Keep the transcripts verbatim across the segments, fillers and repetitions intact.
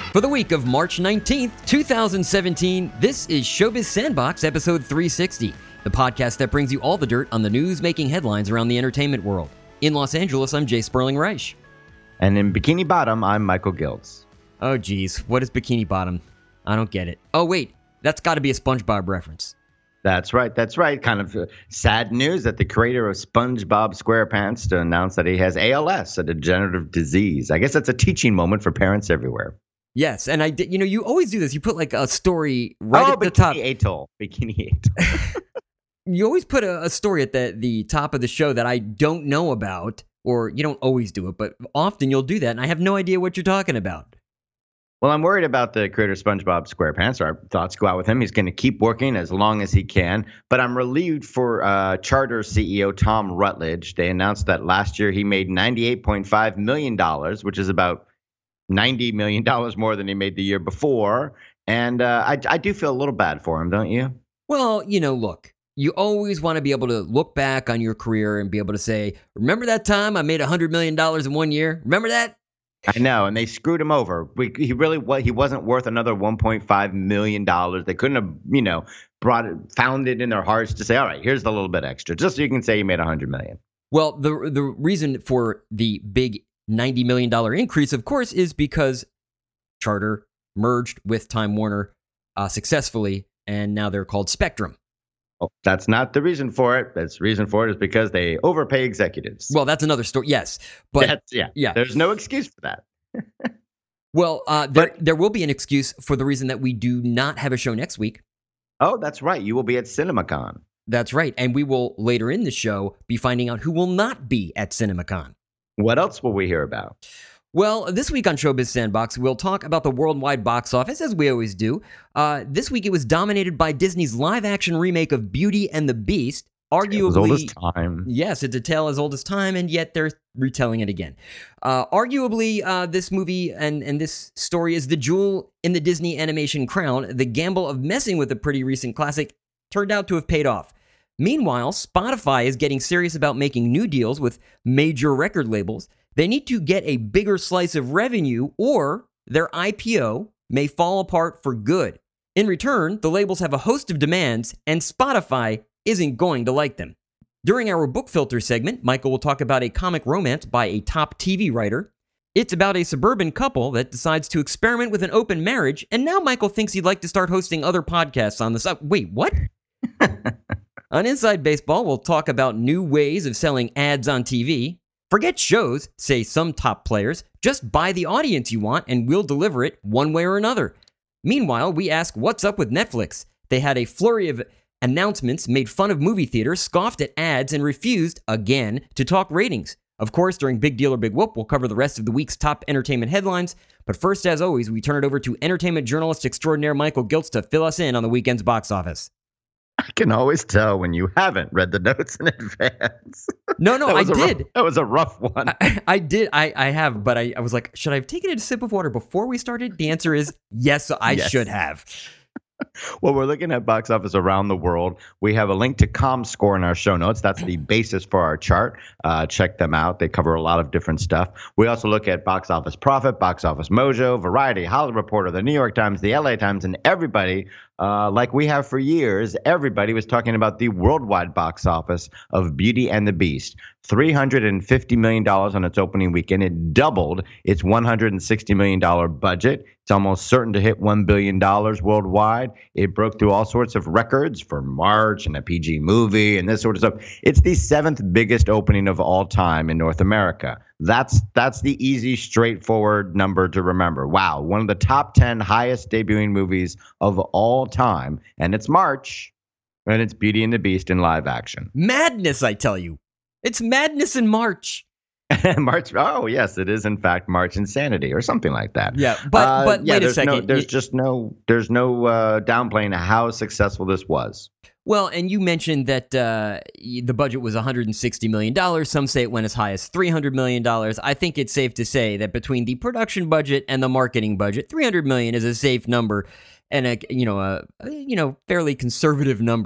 For the week of March nineteenth, twenty seventeen, this is Showbiz Sandbox episode three sixty, the podcast that brings you all the dirt on the news-making headlines around the entertainment world. In Los Angeles, I'm Jay Sperling Reich. And in Bikini Bottom, I'm Michael Giltz. Oh, geez. What is Bikini Bottom? I don't get it. Oh, wait. That's got to be a SpongeBob reference. That's right. That's right. Kind of uh, sad news that the creator of SpongeBob SquarePants to announce that he has A L S, a degenerative disease. I guess that's a teaching moment for parents everywhere. Yes, and I did. You know, you always do this. You put like a story right oh, at the Bikini top. Atoll. Bikini Atoll. You always put a, a story at the, the top of the show that I don't know about, or you don't always do it, but often you'll do that, and I have no idea what you're talking about. Well, I'm worried about the creator of SpongeBob SquarePants. Our thoughts go out with him. He's going to keep working as long as he can. But I'm relieved for uh, Charter C E O Tom Rutledge. They announced that last year he made ninety-eight point five million dollars, which is about ninety million dollars more than he made the year before. And uh, I, I do feel a little bad for him, don't you? Well, you know, look, you always want to be able to look back on your career and be able to say, remember that time I made one hundred million dollars in one year? Remember that? I know, and they screwed him over. We, he really what he wasn't worth another one point five million dollars. They couldn't have, you know, brought it, found it in their hearts to say, all right, here's the little bit extra, just so you can say you made one hundred million dollars. Well, the the reason for the big ninety million dollars increase, of course, is because Charter merged with Time Warner uh, successfully, and now they're called Spectrum. Oh, that's not the reason for it. That's the reason for it is because they overpay executives. Well, that's another story. Yes, but that's, yeah, yeah, there's no excuse for that. Well, uh, there but, there will be an excuse for the reason that we do not have a show next week. Oh, that's right. You will be at CinemaCon. That's right, and we will later in the show be finding out who will not be at CinemaCon. What else will we hear about? Well, this week on Showbiz Sandbox, we'll talk about the worldwide box office, as we always do. Uh, this week, it was dominated by Disney's live-action remake of Beauty and the Beast. Arguably, as old as time. Yes, it's a tale as old as time, and yet they're retelling it again. Uh, arguably, uh, this movie and, and this story is the jewel in the Disney animation crown. The gamble of messing with a pretty recent classic turned out to have paid off. Meanwhile, Spotify is getting serious about making new deals with major record labels. They need to get a bigger slice of revenue, or their I P O may fall apart for good. In return, the labels have a host of demands, and Spotify isn't going to like them. During our book filter segment, Michael will talk about a comic romance by a top T V writer. It's about a suburban couple that decides to experiment with an open marriage, and now Michael thinks he'd like to start hosting other podcasts on the side. Wait, what? On Inside Baseball, we'll talk about new ways of selling ads on T V. Forget shows, say some top players. Just buy the audience you want and we'll deliver it one way or another. Meanwhile, we ask what's up with Netflix. They had a flurry of announcements, made fun of movie theaters, scoffed at ads, and refused, again, to talk ratings. Of course, during Big Deal or Big Whoop, we'll cover the rest of the week's top entertainment headlines. But first, as always, we turn it over to entertainment journalist extraordinaire Michael Giltz to fill us in on the weekend's box office. I can always tell when you haven't read the notes in advance. No, no, I did. Rough, that was a rough one. I, I did. I, I have, but I, I was like, should I have taken a sip of water before we started? The answer is yes, I yes. should have. Well, we're looking at box office around the world. We have a link to ComScore in our show notes. That's the basis for our chart. Uh, check them out. They cover a lot of different stuff. We also look at Box Office Profit, Box Office Mojo, Variety, Hollywood Reporter, the New York Times, the L A Times, and everybody, uh, like we have for years, everybody was talking about the worldwide box office of Beauty and the Beast. three hundred fifty million dollars on its opening weekend. It doubled its one hundred sixty million dollars budget. It's almost certain to hit one billion dollars worldwide. It broke through all sorts of records for March and a P G movie and this sort of stuff. It's the seventh biggest opening of all time in North America. That's that's the easy, straightforward number to remember. Wow, one of the top ten highest debuting movies of all time. And it's March, and it's Beauty and the Beast in live action. Madness, I tell you. It's madness in March. March. Oh, yes, it is in fact March Insanity or something like that. Yeah, but uh, but yeah, wait a second. No, there's you, just no there's no uh, downplaying how successful this was. Well, and you mentioned that uh, the budget was one hundred sixty million dollars. Some say it went as high as three hundred million dollars. I think it's safe to say that between the production budget and the marketing budget, three hundred million dollars is a safe number and a you know a you know fairly conservative number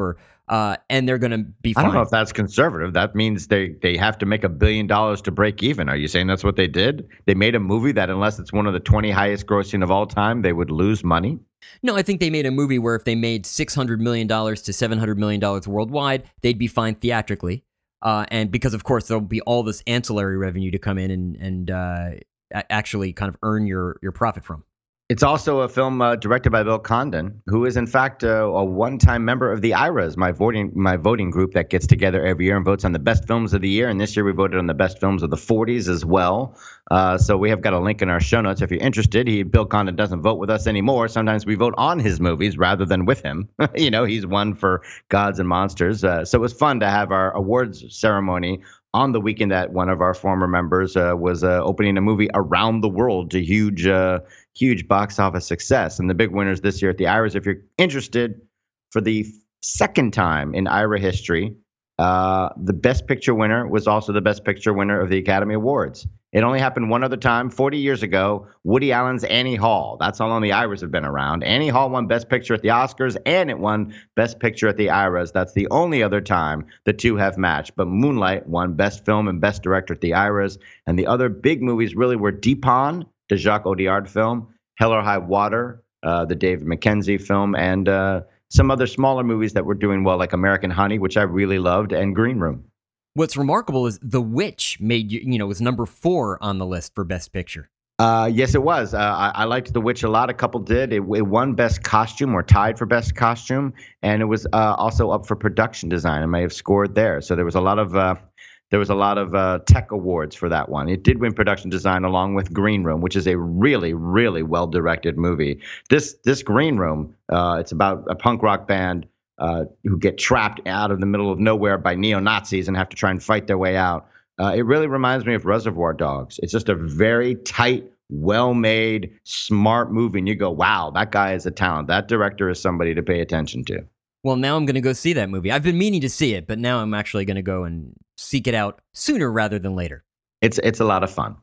uh, and they're going to be fine. I don't know if that's conservative. That means they, they have to make a billion dollars to break even. Are you saying that's what they did? They made a movie that unless it's one of the twenty highest grossing of all time, they would lose money? No, I think they made a movie where if they made six hundred million dollars to seven hundred million dollars worldwide, they'd be fine theatrically. Uh, and because, of course, there'll be all this ancillary revenue to come in and, and uh, actually kind of earn your, your profit from. It's also a film uh, directed by Bill Condon, who is in fact uh, a one-time member of the I R As, my voting my voting group that gets together every year and votes on the best films of the year. And this year we voted on the best films of the forties as well. Uh, so we have got a link in our show notes if you're interested. He Bill Condon doesn't vote with us anymore. Sometimes we vote on his movies rather than with him. You know, he's won for Gods and Monsters. Uh, so it was fun to have our awards ceremony on the weekend that one of our former members uh, was uh, opening a movie around the world to huge, uh, huge box office success. And the big winners this year at the I R As, if you're interested, for the second time in I R A history, uh, the Best Picture winner was also the Best Picture winner of the Academy Awards. It only happened one other time, forty years ago, Woody Allen's Annie Hall. That's how long the I R As have been around. Annie Hall won Best Picture at the Oscars, and it won Best Picture at the I R As. That's the only other time the two have matched. But Moonlight won Best Film and Best Director at the I R As. And the other big movies really were Dupin, the Jacques Audiard film, Hell or High Water, uh, the David Mackenzie film, and uh, some other smaller movies that were doing well, like American Honey, which I really loved, and Green Room. What's remarkable is The Witch made you, you know, was number four on the list for Best Picture. Uh, yes, it was. Uh, I, I liked The Witch a lot. A couple did. It, it won Best Costume or tied for Best Costume, and it was uh, also up for production design. It may have scored there. So there was a lot of uh, there was a lot of uh, tech awards for that one. It did win production design along with Green Room, which is a really, really well directed movie. This this Green Room, uh, it's about a punk rock band Uh, who get trapped out of the middle of nowhere by neo-Nazis and have to try and fight their way out. Uh, it really reminds me of Reservoir Dogs. It's just a very tight, well-made, smart movie. And you go, wow, that guy is a talent. That director is somebody to pay attention to. Well, now I'm going to go see that movie. I've been meaning to see it, but now I'm actually going to go and seek it out sooner rather than later. It's it's a lot of fun.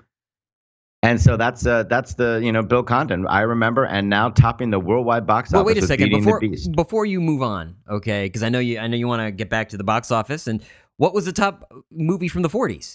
And so that's uh, that's the, you know, Bill Condon, I remember, and now topping the worldwide box well, office. Wait a second, with before the Beast. before you move on, okay? Because I know you I know you want to get back to the box office. And what was the top movie from the forties?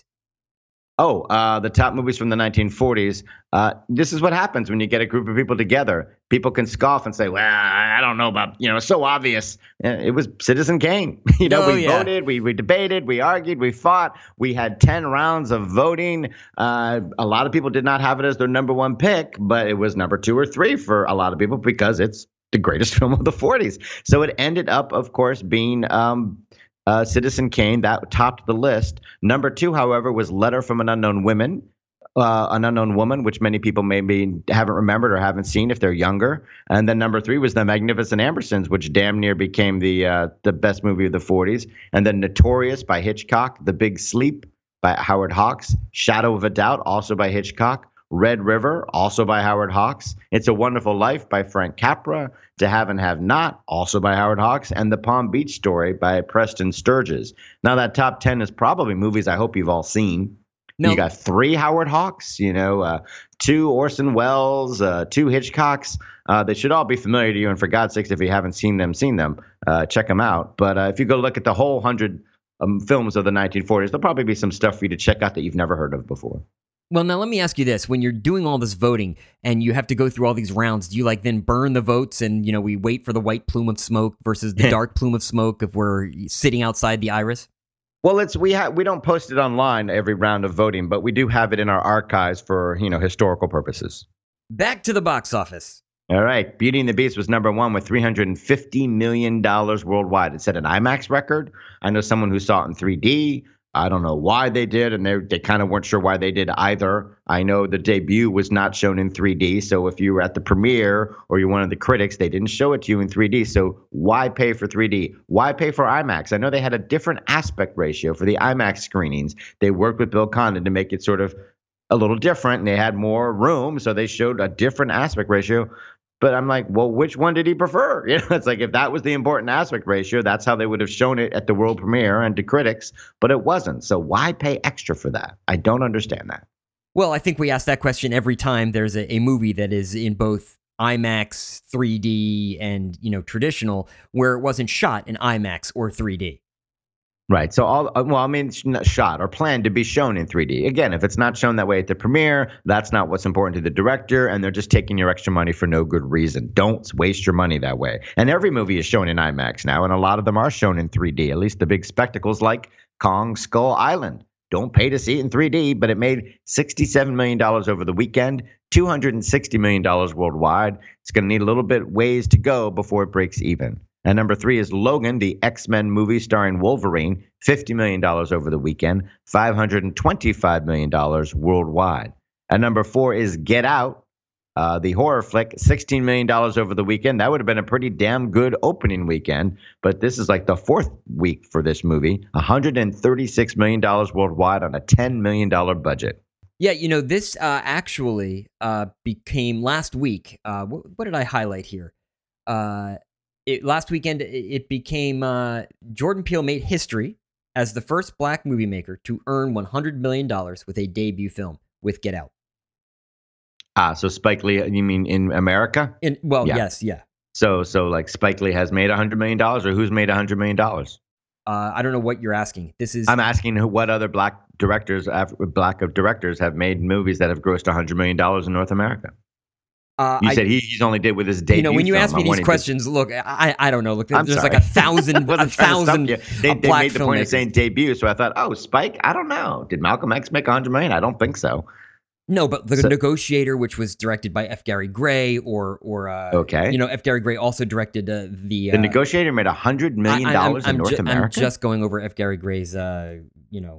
Oh, uh, the top movies from the nineteen forties. Uh, this is what happens when you get a group of people together. People can scoff and say, well, I don't know about, you know, it's so obvious. It was Citizen Kane. You know, oh, we yeah. voted, we, we debated, we argued, we fought. We had ten rounds of voting. Uh, a lot of people did not have it as their number one pick, but it was number two or three for a lot of people because it's the greatest film of the forties. So it ended up, of course, being um, Uh, Citizen Kane. That topped the list. Number two, however, was Letter from an Unknown Woman, uh, an Unknown Woman, which many people maybe haven't remembered or haven't seen if they're younger. And then number three was The Magnificent Ambersons, which damn near became the uh, the best movie of the forties. And then Notorious by Hitchcock, The Big Sleep by Howard Hawks, Shadow of a Doubt, also by Hitchcock, Red River, also by Howard Hawks, It's a Wonderful Life by Frank Capra, To Have and Have Not, also by Howard Hawks, and The Palm Beach Story by Preston Sturges. Now, that top ten is probably movies I hope you've all seen. No. You got three Howard Hawks, you know, uh, two Orson Welles, uh, two Hitchcocks. Uh, they should all be familiar to you. And for God's sakes, if you haven't seen them, seen them, uh, check them out. But uh, if you go look at the whole hundred um, films of the nineteen forties, there'll probably be some stuff for you to check out that you've never heard of before. Well, now let me ask you this. When you're doing all this voting and you have to go through all these rounds, do you like then burn the votes and, you know, we wait for the white plume of smoke versus the dark plume of smoke if we're sitting outside the I R As? Well, it's we have we don't post it online every round of voting, but we do have it in our archives for, you know, historical purposes. Back to the box office. All right. Beauty and the Beast was number one with three hundred fifty million dollars worldwide. It set an IMAX record. I know someone who saw it in three D. I don't know why they did, and they they kind of weren't sure why they did either. I know the debut was not shown in three D, so if you were at the premiere or you're one of the critics, they didn't show it to you in three D. So why pay for three D? Why pay for IMAX? I know they had a different aspect ratio for the IMAX screenings. They worked with Bill Condon to make it sort of a little different, and they had more room, so they showed a different aspect ratio. But I'm like, well, which one did he prefer? You know, it's like if that was the important aspect ratio, that's how they would have shown it at the world premiere and to critics, but it wasn't. So why pay extra for that? I don't understand that. Well, I think we ask that question every time there's a, a movie that is in both IMAX, three D, and, you know, traditional, where it wasn't shot in IMAX or three D. Right. So all uh, well, I mean, it's not shot or planned to be shown in three D. Again, if it's not shown that way at the premiere, that's not what's important to the director, and they're just taking your extra money for no good reason. Don't waste your money that way. And every movie is shown in IMAX now, and a lot of them are shown in three D. At least the big spectacles like Kong Skull Island. Don't pay to see it in three D, but it made sixty-seven million dollars over the weekend, two hundred sixty million dollars worldwide. It's going to need a little bit ways to go before it breaks even. And number three is Logan, the X-Men movie starring Wolverine, fifty million dollars over the weekend, five hundred twenty-five million dollars worldwide. And number four is Get Out, uh, the horror flick, sixteen million dollars over the weekend. That would have been a pretty damn good opening weekend, but this is like the fourth week for this movie, one hundred thirty-six million dollars worldwide on a ten million dollars budget. Yeah, you know, this uh, actually uh, became last week. Uh, what, what did I highlight here? Uh, It, last weekend, it, it became uh, Jordan Peele made history as the first black movie maker to earn one hundred million dollars with a debut film with Get Out. Ah, so Spike Lee, you mean in America? In, well, Yeah. yes, yeah. So, so like Spike Lee has made one hundred million dollars, or who's made one hundred million dollars? Uh, I don't know what you're asking. This is I'm asking who, what other black directors, Af- black directors have made movies that have grossed one hundred million dollars in North America. Uh, You I, said he, he's only did with his debut. you know, when you film. ask me I wanted these to- questions, look, I I don't know. Look, I'm there's sorry. like a thousand, a Wasn't trying to stop thousand you. They, uh, they black made the point of filmmakers. saying debut, so I thought, oh, Spike. I don't know. Did Malcolm X make one hundred million? I don't think so. No, but The So- Negotiator, which was directed by F. Gary Gray, or or uh, Okay. you know, F. Gary Gray also directed uh, the. The uh, Negotiator made one hundred million I- I'm- dollars I'm in North ju- America. I'm just going over F. Gary Gray's, uh, you know.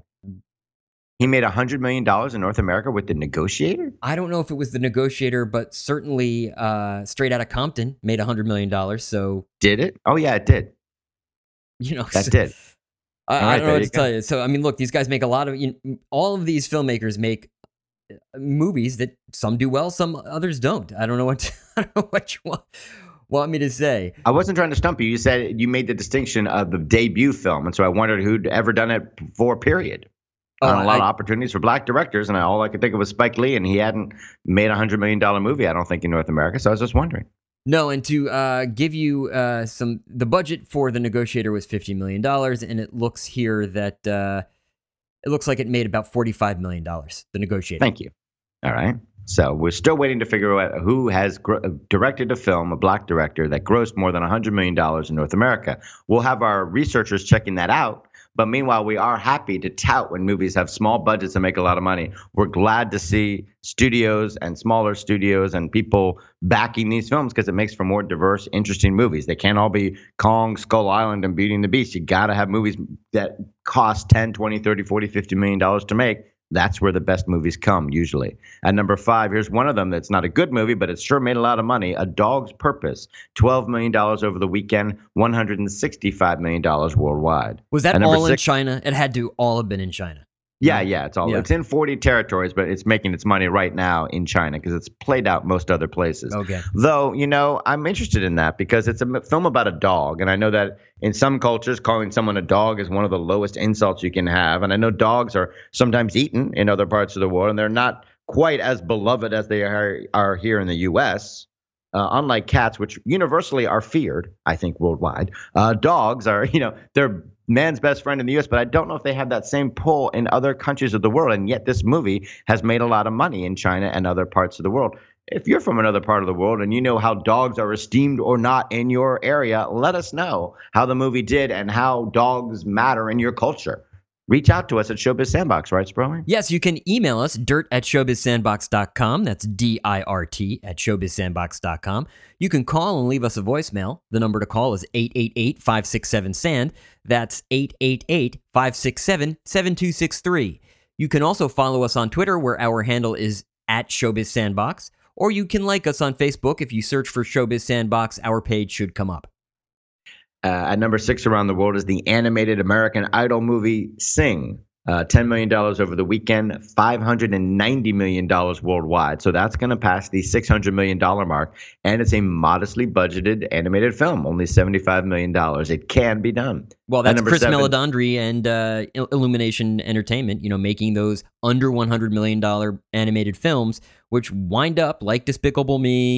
He made one hundred million dollars in North America with The Negotiator? I don't know if it was The Negotiator, but certainly uh, Straight Outta Compton made one hundred million dollars. So, Did it? Oh, yeah, it did. you know. That so- did. I, All I right, don't know there what you to go. tell you. So, I mean, look, these guys make a lot of, you know, all of these filmmakers make uh, movies that some do well, some others don't. I don't know what, to, I don't know what you want, want me to say. I wasn't trying to stump you. You said you made the distinction of the debut film, and so I wondered who'd ever done it before, period. Oh, On a lot I- of opportunities for black directors, and all I could think of was Spike Lee, and he hadn't made a one hundred million dollars movie, I don't think, in North America, so I was just wondering. No, and to uh, give you uh, some, the budget for The Negotiator was fifty million dollars, and it looks here that uh, it looks like it made about forty-five million dollars, The Negotiator. Thank you. All right. So we're still waiting to figure out who has gr- directed a film, a black director, that grossed more than one hundred million dollars in North America. We'll have our researchers checking that out. But meanwhile, we are happy to tout when movies have small budgets and make a lot of money. We're glad to see studios and smaller studios and people backing these films because it makes for more diverse, interesting movies. They can't all be Kong, Skull Island, and Beauty and the Beast. You got to have movies that cost ten, twenty, thirty, forty, fifty million dollars to make. That's where the best movies come, usually. At number five, here's one of them that's not a good movie, but it sure made a lot of money. A Dog's Purpose, twelve million dollars over the weekend, one hundred sixty-five million dollars worldwide. Was that At number all in six- China? It had to all have been in China. Yeah, yeah, it's all Yeah. it's in forty territories, but it's making its money right now in China because it's played out most other places. Okay. Though, you know, I'm interested in that because it's a m- film about a dog. And I know that in some cultures, calling someone a dog is one of the lowest insults you can have. And I know dogs are sometimes eaten in other parts of the world, and they're not quite as beloved as they are, are here in the U S. Uh, unlike cats, which universally are feared, I think, worldwide, uh, dogs are, you know, they're man's best friend in the U S, but I don't know if they have that same pull in other countries of the world. And yet this movie has made a lot of money in China and other parts of the world. If you're from another part of the world and you know how dogs are esteemed or not in your area, let us know how the movie did and how dogs matter in your culture. Reach out to us at Showbiz Sandbox, right, Sproling? Yes, you can email us, dirt at showbiz sandbox dot com. That's D I R T at showbiz sandbox dot com. You can call and leave us a voicemail. The number to call is eight eight eight, five six seven, S A N D. That's eight eight eight, five six seven, seven two six three. You can also follow us on Twitter, where our handle is at Showbiz Sandbox. Or you can like us on Facebook. If you search for Showbiz Sandbox, our page should come up. Uh, at number six around the world is the animated American Idol movie Sing. Uh, ten million dollars over the weekend, five hundred ninety million dollars worldwide. So that's going to pass the six hundred million dollars mark. And it's a modestly budgeted animated film, only seventy-five million dollars. It can be done. Well, At that's number Chris seven- Meledandri and uh, Il- Illumination Entertainment, you know, making those under one hundred million dollars animated films, which wind up, like Despicable Me,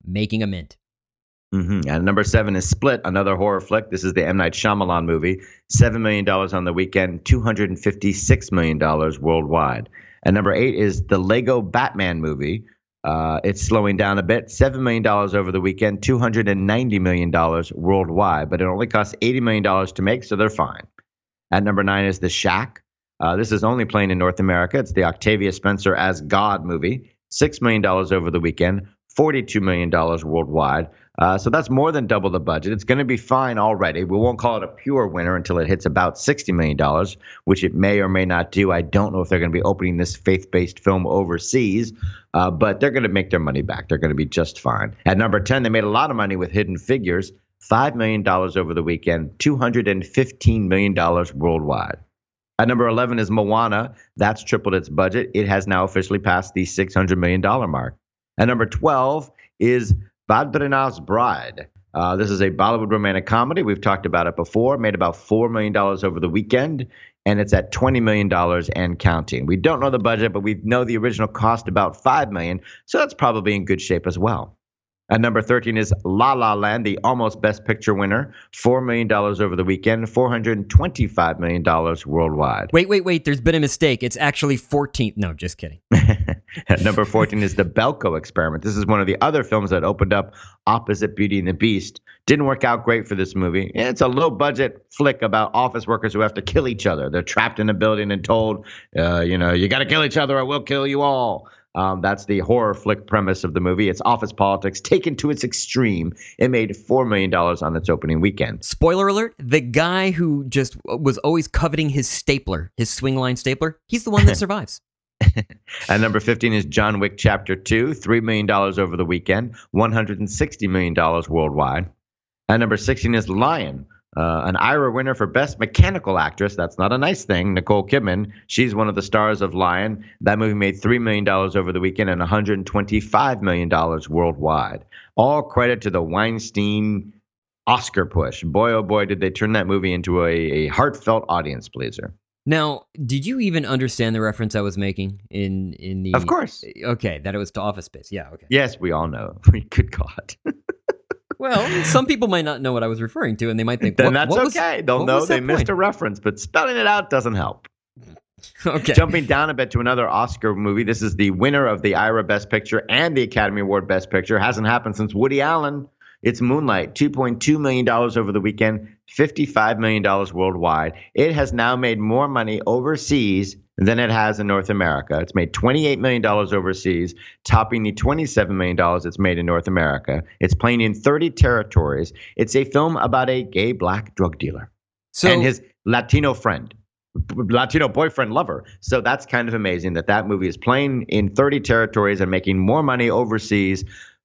making a mint. Mm-hmm. And number seven is Split, another horror flick. This is the M. Night Shyamalan movie. seven million dollars on the weekend, two hundred fifty-six million dollars worldwide. And number eight is the Lego Batman movie. Uh, it's slowing down a bit. seven million dollars over the weekend, two hundred ninety million dollars worldwide. But it only costs eighty million dollars to make, so they're fine. At number nine is The Shack. Uh, this is only playing in North America. It's the Octavia Spencer as God movie. six million dollars over the weekend, forty-two million dollars worldwide. Uh, so that's more than double the budget. It's going to be fine already. We won't call it a pure winner until it hits about sixty million dollars, which it may or may not do. I don't know if they're going to be opening this faith-based film overseas, uh, but they're going to make their money back. They're going to be just fine. At number ten, they made a lot of money with Hidden Figures, five million dollars over the weekend, two hundred fifteen million dollars worldwide. At number eleven is Moana. That's tripled its budget. It has now officially passed the six hundred million dollars mark. At number twelve is Badrinath's Bride. Uh, this is a Bollywood romantic comedy. We've talked about it before. Made about four million dollars over the weekend, and it's at twenty million dollars and counting. We don't know the budget, but we know the original cost about five million dollars, so that's probably in good shape as well. At number thirteen is La La Land, the almost Best Picture winner. four million dollars over the weekend, four hundred twenty-five million dollars worldwide. Wait, wait, wait. There's been a mistake. It's actually fourteenth. No, just kidding. At number fourteen is The Belko Experiment. This is one of the other films that opened up opposite Beauty and the Beast. Didn't work out great for this movie. It's a low-budget flick about office workers who have to kill each other. They're trapped in a building and told, uh, you know, you got to kill each other or we'll kill you all. Um, that's the horror flick premise of the movie. It's office politics taken to its extreme. It made four million dollars on its opening weekend. Spoiler alert, the guy who just was always coveting his stapler, his swing line stapler, he's the one that survives. At number fifteen is John Wick Chapter two, three million dollars over the weekend, one hundred sixty million dollars worldwide. At number sixteen is Lion. Uh, an I R A winner for Best Mechanical Actress. That's not a nice thing. Nicole Kidman. She's one of the stars of Lion. That movie made three million dollars over the weekend and one hundred twenty-five million dollars worldwide. All credit to the Weinstein Oscar push. Boy, oh boy, did they turn that movie into a, a heartfelt audience pleaser. Now, did you even understand the reference I was making in, in the... Of course. Okay, that it was to Office Space. Yeah, okay. Yes, we all know. Good God. Well, some people might not know what I was referring to, and they might think, then what, that's what was, okay. They'll know they missed point? a reference, but spelling it out doesn't help. Okay. Jumping down a bit to another Oscar movie. This is the winner of the I R A Best Picture and the Academy Award Best Picture. Hasn't happened since Woody Allen. It's Moonlight, two point two million dollars over the weekend, fifty-five million dollars worldwide. It has now made more money overseas than it has in North America. It's made twenty-eight million dollars overseas, topping the twenty-seven million dollars it's made in North America. It's playing in thirty territories. It's a film about a gay black drug dealer so, and his Latino friend, Latino boyfriend lover. So that's kind of amazing that that movie is playing in thirty territories and making more money overseas.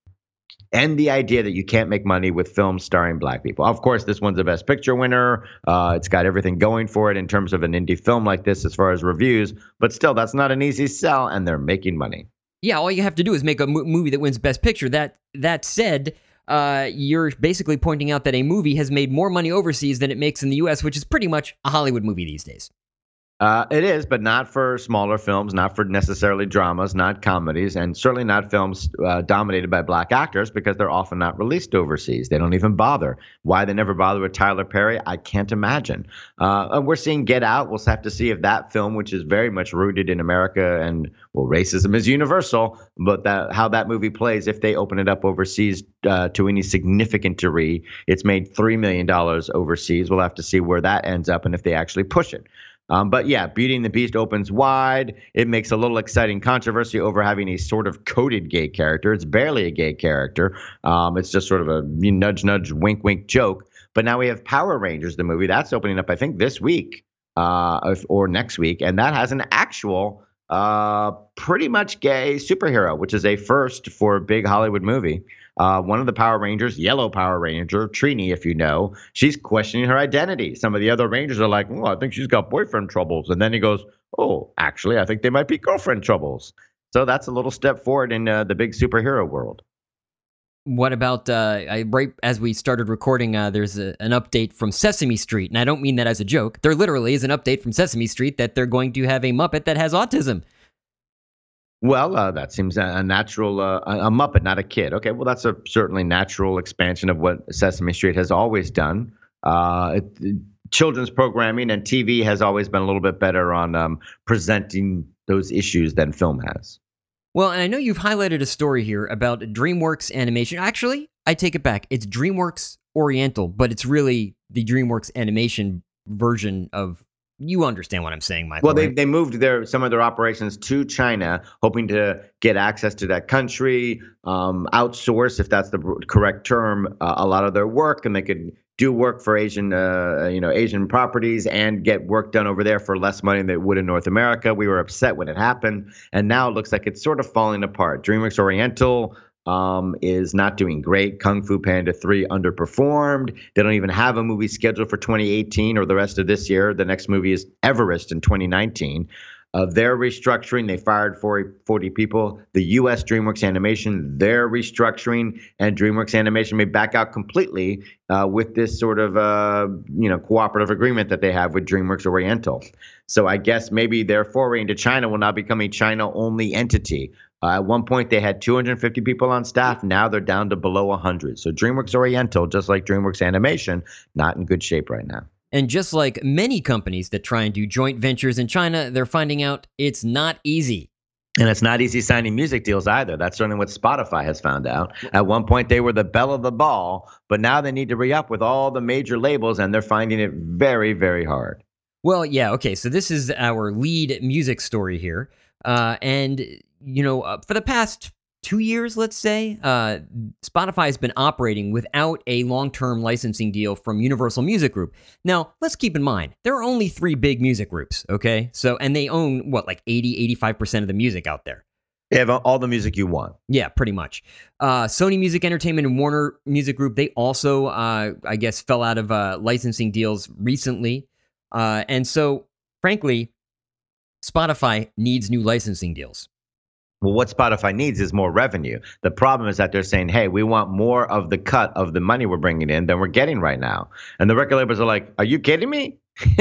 And the idea that you can't make money with films starring black people. Of course, this one's a Best Picture winner. Uh, it's got everything going for it in terms of an indie film like this as far as reviews. But still, that's not an easy sell, and they're making money. Yeah, all you have to do is make a mo- movie that wins Best Picture. That that said, uh, you're basically pointing out that a movie has made more money overseas than it makes in the U S, which is pretty much a Hollywood movie these days. Uh, it is, but not for smaller films, not for necessarily dramas, not comedies, and certainly not films uh, dominated by black actors because they're often not released overseas. They don't even bother. Why they never bother with Tyler Perry, I can't imagine. Uh, we're seeing Get Out. We'll have to see if that film, which is very much rooted in America and, well, racism is universal, but that how that movie plays if they open it up overseas uh, to any significant degree. It's made three million dollars overseas. We'll have to see where that ends up and if they actually push it. Um, but yeah, Beauty and the Beast opens wide. It makes a little exciting controversy over having a sort of coded gay character. It's barely a gay character. Um, it's just sort of a nudge, nudge, wink, wink joke. But now we have Power Rangers, the movie. That's opening up, I think, this week uh, or next week. And that has an actual uh, pretty much gay superhero, which is a first for a big Hollywood movie. Uh, one of the Power Rangers, Yellow Power Ranger, Trini, if you know, she's questioning her identity. Some of the other Rangers are like, oh, I think she's got boyfriend troubles. And then he goes, oh, actually, I think they might be girlfriend troubles. So that's a little step forward in uh, the big superhero world. What about, uh, I, right as we started recording, uh, there's a, an update from Sesame Street. And I don't mean that as a joke. There literally is an update from Sesame Street that they're going to have a Muppet that has autism. Well, uh, that seems a, a natural, uh, a, a Muppet, not a kid. Okay, well, that's a certainly natural expansion of what Sesame Street has always done. Uh, it, children's programming and T V has always been a little bit better on um, presenting those issues than film has. Well, and I know you've highlighted a story here about DreamWorks Animation. Actually, I take it back. It's DreamWorks Oriental, but it's really the DreamWorks Animation version of. You understand what I'm saying, Michael. Well, they, right? they moved their some of their operations to China, hoping to get access to that country, um, outsource, if that's the correct term, uh, a lot of their work, and they could do work for Asian, uh, you know, Asian properties and get work done over there for less money than they would in North America. We were upset when it happened, and now it looks like it's sort of falling apart. DreamWorks Oriental um, is not doing great. Kung Fu Panda three underperformed. They don't even have a movie scheduled for twenty eighteen or the rest of this year. The next movie is Everest in twenty nineteen. Uh, they're restructuring. They fired forty, forty people. The U S DreamWorks Animation, they're restructuring, and DreamWorks Animation may back out completely uh, with this sort of uh, you know cooperative agreement that they have with DreamWorks Oriental. So I guess maybe their foray into China will now become a China-only entity. Uh, at one point, they had two hundred fifty people on staff. Now they're down to below one hundred. So DreamWorks Oriental, just like DreamWorks Animation, not in good shape right now. And just like many companies that try and do joint ventures in China, they're finding out it's not easy. And it's not easy signing music deals either. That's certainly what Spotify has found out. At one point, they were the belle of the ball, but now they need to re-up with all the major labels, and they're finding it very, very hard. Well, yeah, okay, so this is our lead music story here. Uh, and, you know, uh, for the past two years, let's say, uh, Spotify has been operating without a long-term licensing deal from Universal Music Group. Now, let's keep in mind, there are only three big music groups, okay? So, and they own, what, like eighty, eighty-five percent of the music out there. They have all the music you want. Yeah, pretty much. Uh, Sony Music Entertainment and Warner Music Group, they also, uh, I guess, fell out of uh, licensing deals recently. Uh, and so, frankly, Spotify needs new licensing deals. Well, what Spotify needs is more revenue. The problem is that they're saying, hey, we want more of the cut of the money we're bringing in than we're getting right now. And the record labels are like, are you kidding me?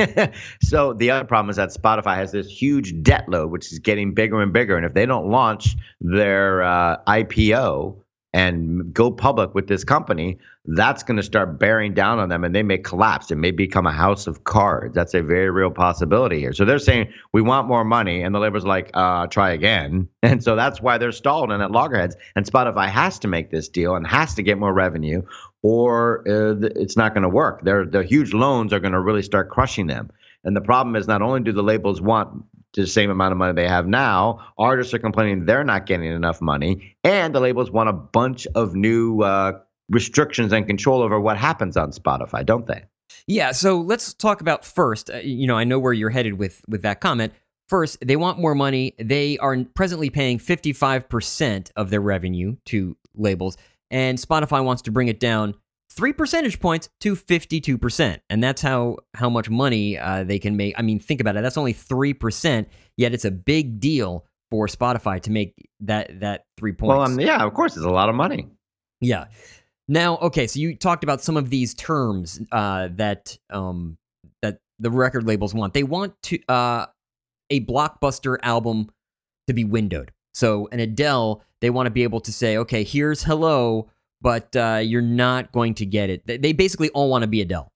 So the other problem is that Spotify has this huge debt load, which is getting bigger and bigger. And if they don't launch their uh, I P O and go public with this company, that's going to start bearing down on them, and they may collapse. It may become a house of cards. That's a very real possibility here. So they're saying, we want more money, and the label's like, uh, try again. And so that's why they're stalled and at loggerheads. And Spotify has to make this deal and has to get more revenue, or uh, it's not going to work. Their, their huge loans are going to really start crushing them. And the problem is, not only do the labels want the same amount of money they have now, artists are complaining they're not getting enough money, and the labels want a bunch of new uh, restrictions and control over what happens on Spotify, don't they? Yeah, so let's talk about first, uh, you know, I know where you're headed with, with that comment. First, they want more money. They are presently paying fifty-five percent of their revenue to labels, and Spotify wants to bring it down three percentage points to fifty-two percent. And that's how, how much money uh, they can make. I mean, think about it. That's only three percent, yet it's a big deal for Spotify to make that, that three points. Well, um, yeah, of course, it's a lot of money. Yeah. Now, okay, so you talked about some of these terms uh, that um, that the record labels want. They want to uh, a blockbuster album to be windowed. So an Adele, they want to be able to say, okay, here's Hello, but uh, you're not going to get it. They basically all want to be Adele.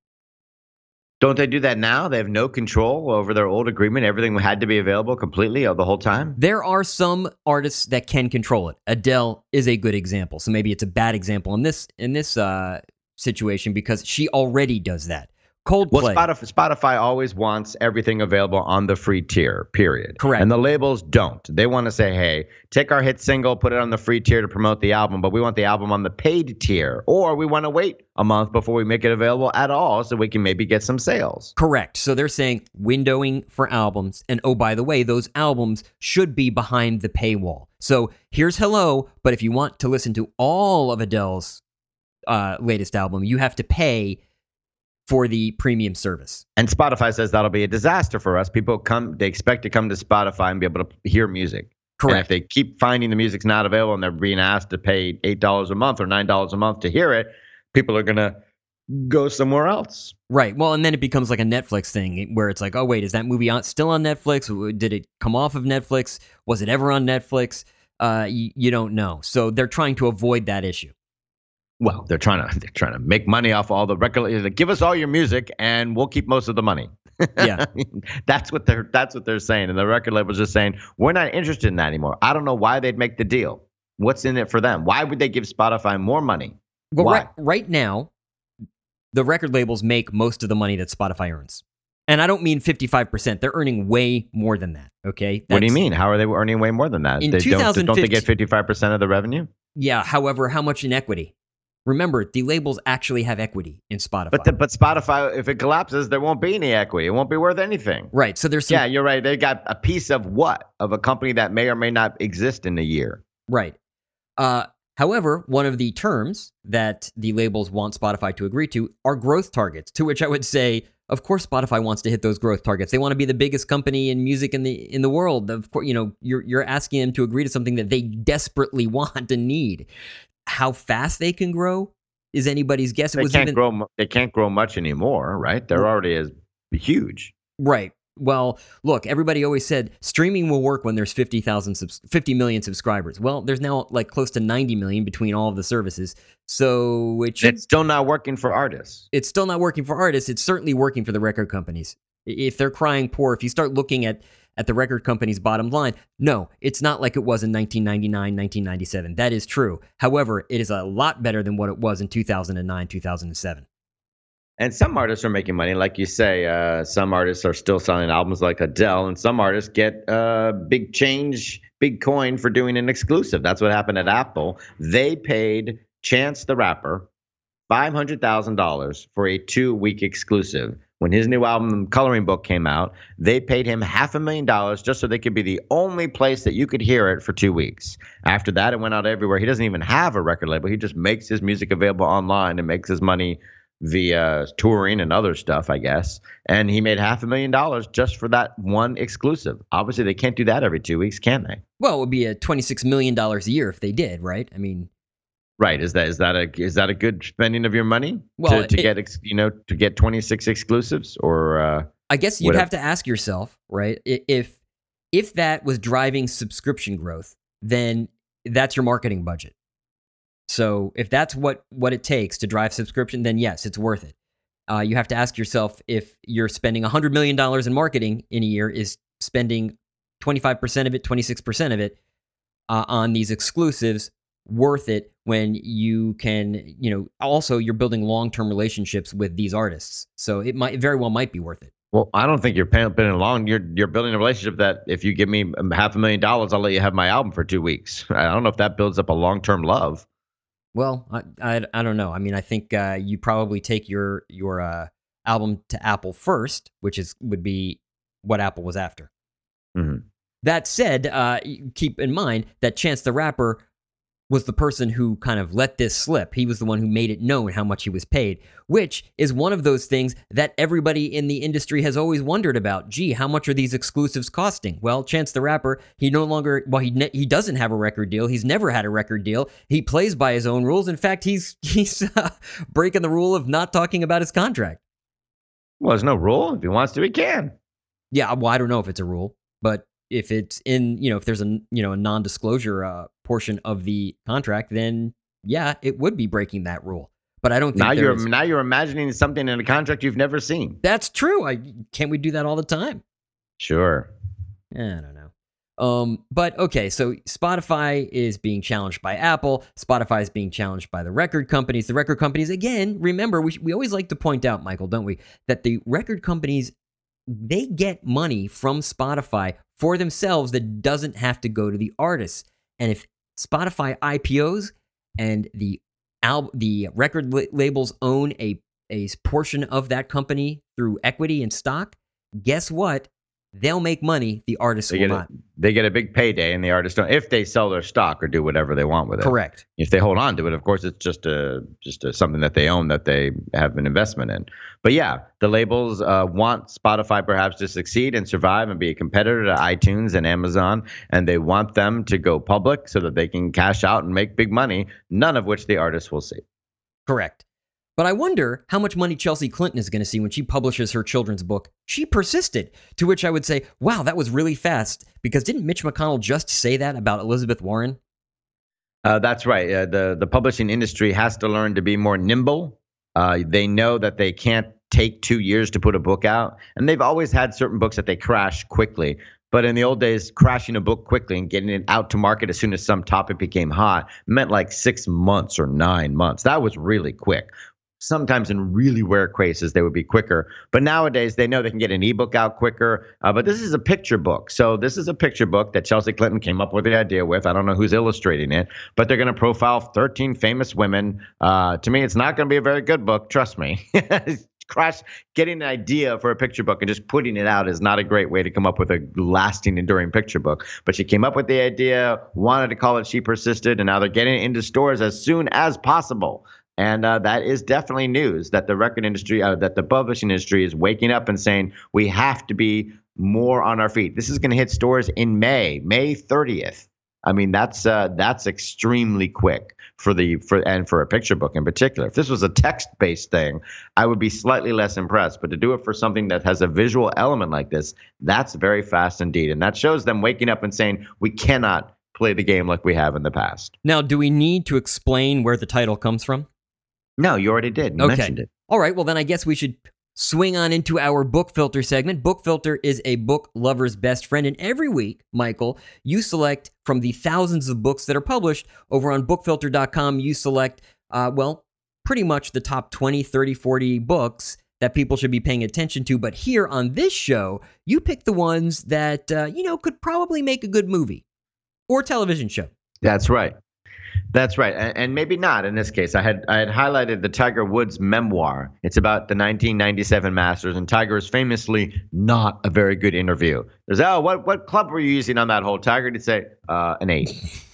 Don't they do that now? They have no control over their old agreement. Everything had to be available completely the whole time. There are some artists that can control it. Adele is a good example. So maybe it's a bad example in this in this uh, situation because she already does that. Coldplay. Well, Spotify, Spotify always wants everything available on the free tier, period. Correct. And the labels don't. They want to say, hey, take our hit single, put it on the free tier to promote the album, but we want the album on the paid tier. Or we want to wait a month before we make it available at all so we can maybe get some sales. Correct. So they're saying windowing for albums. And oh, by the way, those albums should be behind the paywall. So here's Hello, but if you want to listen to all of Adele's uh, latest album, you have to pay for the premium service. And Spotify says that'll be a disaster for us. People come, they expect to come to Spotify and be able to hear music. Correct. And if they keep finding the music's not available and they're being asked to pay eight dollars a month or nine dollars a month to hear it, people are going to go somewhere else. Right. Well, and then it becomes like a Netflix thing where it's like, oh, wait, is that movie on, still on Netflix? Did it come off of Netflix? Was it ever on Netflix? Uh, you, you don't know. So they're trying to avoid that issue. Well, they're trying to they're trying to make money off all the record. Give us all your music, and we'll keep most of the money. Yeah, that's what they're that's what they're saying, and the record label's just saying we're not interested in that anymore. I don't know why they'd make the deal. What's in it for them? Why would they give Spotify more money? Well, why? Right, right now, the record labels make most of the money that Spotify earns. And I don't mean fifty-five percent. They're earning way more than that, okay? That's, what do you mean? How are they earning way more than that? In they don't, don't they get fifty fifty-five percent of the revenue? Yeah, however, how much in equity? Remember, the labels actually have equity in Spotify. But the, but Spotify, if it collapses, there won't be any equity. It won't be worth anything. Right, so there's some, Yeah, you're right. They got a piece of what? Of a company that may or may not exist in a year. Right. Uh, however, one of the terms that the labels want Spotify to agree to are growth targets, to which I would say, of course, Spotify wants to hit those growth targets. They want to be the biggest company in music in the in the world. Of course, you know, you're you're asking them to agree to something that they desperately want and need. How fast they can grow is anybody's guess. It they was can't even, grow. They can't grow much anymore, right? They're already as huge. Right. Well, look, everybody always said streaming will work when there's fifty thousand, subs- fifty million subscribers. Well, there's now like close to ninety million between all of the services. So it should, it's still not working for artists. It's still not working for artists. It's certainly working for the record companies. If they're crying poor, if you start looking at, at the record company's bottom line, no, it's not like it was in nineteen ninety-nine, nineteen ninety-seven. That is true. However, it is a lot better than what it was in two thousand nine, two thousand seven. And some artists are making money, like you say. Uh, some artists are still selling albums like Adele, and some artists get uh, big change, big coin for doing an exclusive. That's what happened at Apple. They paid Chance the Rapper five hundred thousand dollars for a two-week exclusive. When his new album, Coloring Book, came out, they paid him half a million dollars just so they could be the only place that you could hear it for two weeks. After that, it went out everywhere. He doesn't even have a record label. He just makes his music available online and makes his money via touring and other stuff, I guess. And he made half a million dollars just for that one exclusive. Obviously, they can't do that every two weeks, can they? Well, it would be a twenty-six million dollars a year if they did, right? I mean... Right. Is that is that a is that a good spending of your money well, to, to it, get ex, you know to get twenty-six exclusives or uh, I guess you'd whatever. have to ask yourself, right? If if that was driving subscription growth, then that's your marketing budget. So if that's what what it takes to drive subscription, then yes, it's worth it. Uh, you have to ask yourself if you're spending one hundred million dollars in marketing in a year, is spending twenty-five percent of it, twenty-six percent of it uh, on these exclusives worth it when you can, you know, also you're building long-term relationships with these artists. So it might it very well might be worth it. Well, I don't think you're paying along. You're you're building a relationship that if you give me half a million dollars, I'll let you have my album for two weeks. I don't know if that builds up a long-term love. Well, I I, I don't know. I mean, I think uh, you probably take your your uh, album to Apple first, which is would be what Apple was after. Mm-hmm. That said, uh, keep in mind that Chance the Rapper was the person who kind of let this slip. He was the one who made it known how much he was paid, which is one of those things that everybody in the industry has always wondered about. Gee, how much are these exclusives costing? Well, Chance the Rapper, he no longer, well, he ne- he doesn't have a record deal. He's never had a record deal. He plays by his own rules. In fact, he's he's uh, breaking the rule of not talking about his contract. Well, there's no rule. If he wants to, he can. Yeah, well, I don't know if it's a rule, but if it's in, you know, if there's a, you know, a non-disclosure uh, portion of the contract, then yeah, it would be breaking that rule. But I don't think now you're is. now you're imagining something in a contract you've never seen. That's true. I can't we do that all the time? Sure. I don't know. Um, but okay, so Spotify is being challenged by Apple. Spotify is being challenged by the record companies. The record companies, again, remember, we we always like to point out, Michael, don't we, that the record companies, they get money from Spotify for themselves that doesn't have to go to the artists. And if Spotify I P Os and the al- the record la- labels own a, a portion of that company through equity and stock, guess what? They'll make money. The artists They will get not. a, they get a big payday, and the artists don't. If they sell their stock or do whatever they want with it, Correct. If they hold on to it, of course, it's just a just a, something that they own that they have an investment in. But yeah, the labels uh, want Spotify perhaps to succeed and survive and be a competitor to iTunes and Amazon, and they want them to go public so that they can cash out and make big money. None of which the artists will see. Correct. But I wonder how much money Chelsea Clinton is going to see when she publishes her children's book, She Persisted. To which I would say, wow, that was really fast. Because didn't Mitch McConnell just say that about Elizabeth Warren? Uh, that's right. Uh, the, the publishing industry has to learn to be more nimble. Uh, they know that they can't take two years to put a book out. And they've always had certain books that they crash quickly. But in the old days, crashing a book quickly and getting it out to market as soon as some topic became hot meant like six months or nine months. That was really quick. Sometimes in really rare cases, they would be quicker. But nowadays, they know they can get an ebook out quicker. Uh, but this is a picture book. So this is a picture book that Chelsea Clinton came up with the idea with. I don't know who's illustrating it, but they're going to profile thirteen famous women. Uh, to me, it's not going to be a very good book. Trust me. Crash, getting an idea for a picture book and just putting it out is not a great way to come up with a lasting, enduring picture book. But she came up with the idea, wanted to call it She Persisted, and now they're getting it into stores as soon as possible. And uh, that is definitely news that the record industry, uh, that the publishing industry is waking up and saying we have to be more on our feet. This is going to hit stores in May, May thirtieth. I mean, that's uh, that's extremely quick for the for and for a picture book in particular. If this was a text-based thing, I would be slightly less impressed. But to do it for something that has a visual element like this, that's very fast indeed. And that shows them waking up and saying we cannot play the game like we have in the past. Now, do we need to explain where the title comes from? No, you already did. You okay. mentioned it. All right. Well, then I guess we should swing on into our Book Filter segment. Book Filter is a book lover's best friend. And every week, Michael, you select from the thousands of books that are published over on book filter dot com. You select, uh, well, pretty much the top twenty, thirty, forty books that people should be paying attention to. But here on this show, you pick the ones that, uh, you know, could probably make a good movie or television show. That's right. That's right, and, and maybe not in this case. I had I had highlighted the Tiger Woods memoir. It's about the nineteen ninety-seven Masters, and Tiger is famously not a very good interview. There's, oh, what what club were you using on that hole, Tiger? He'd say, uh, an eight.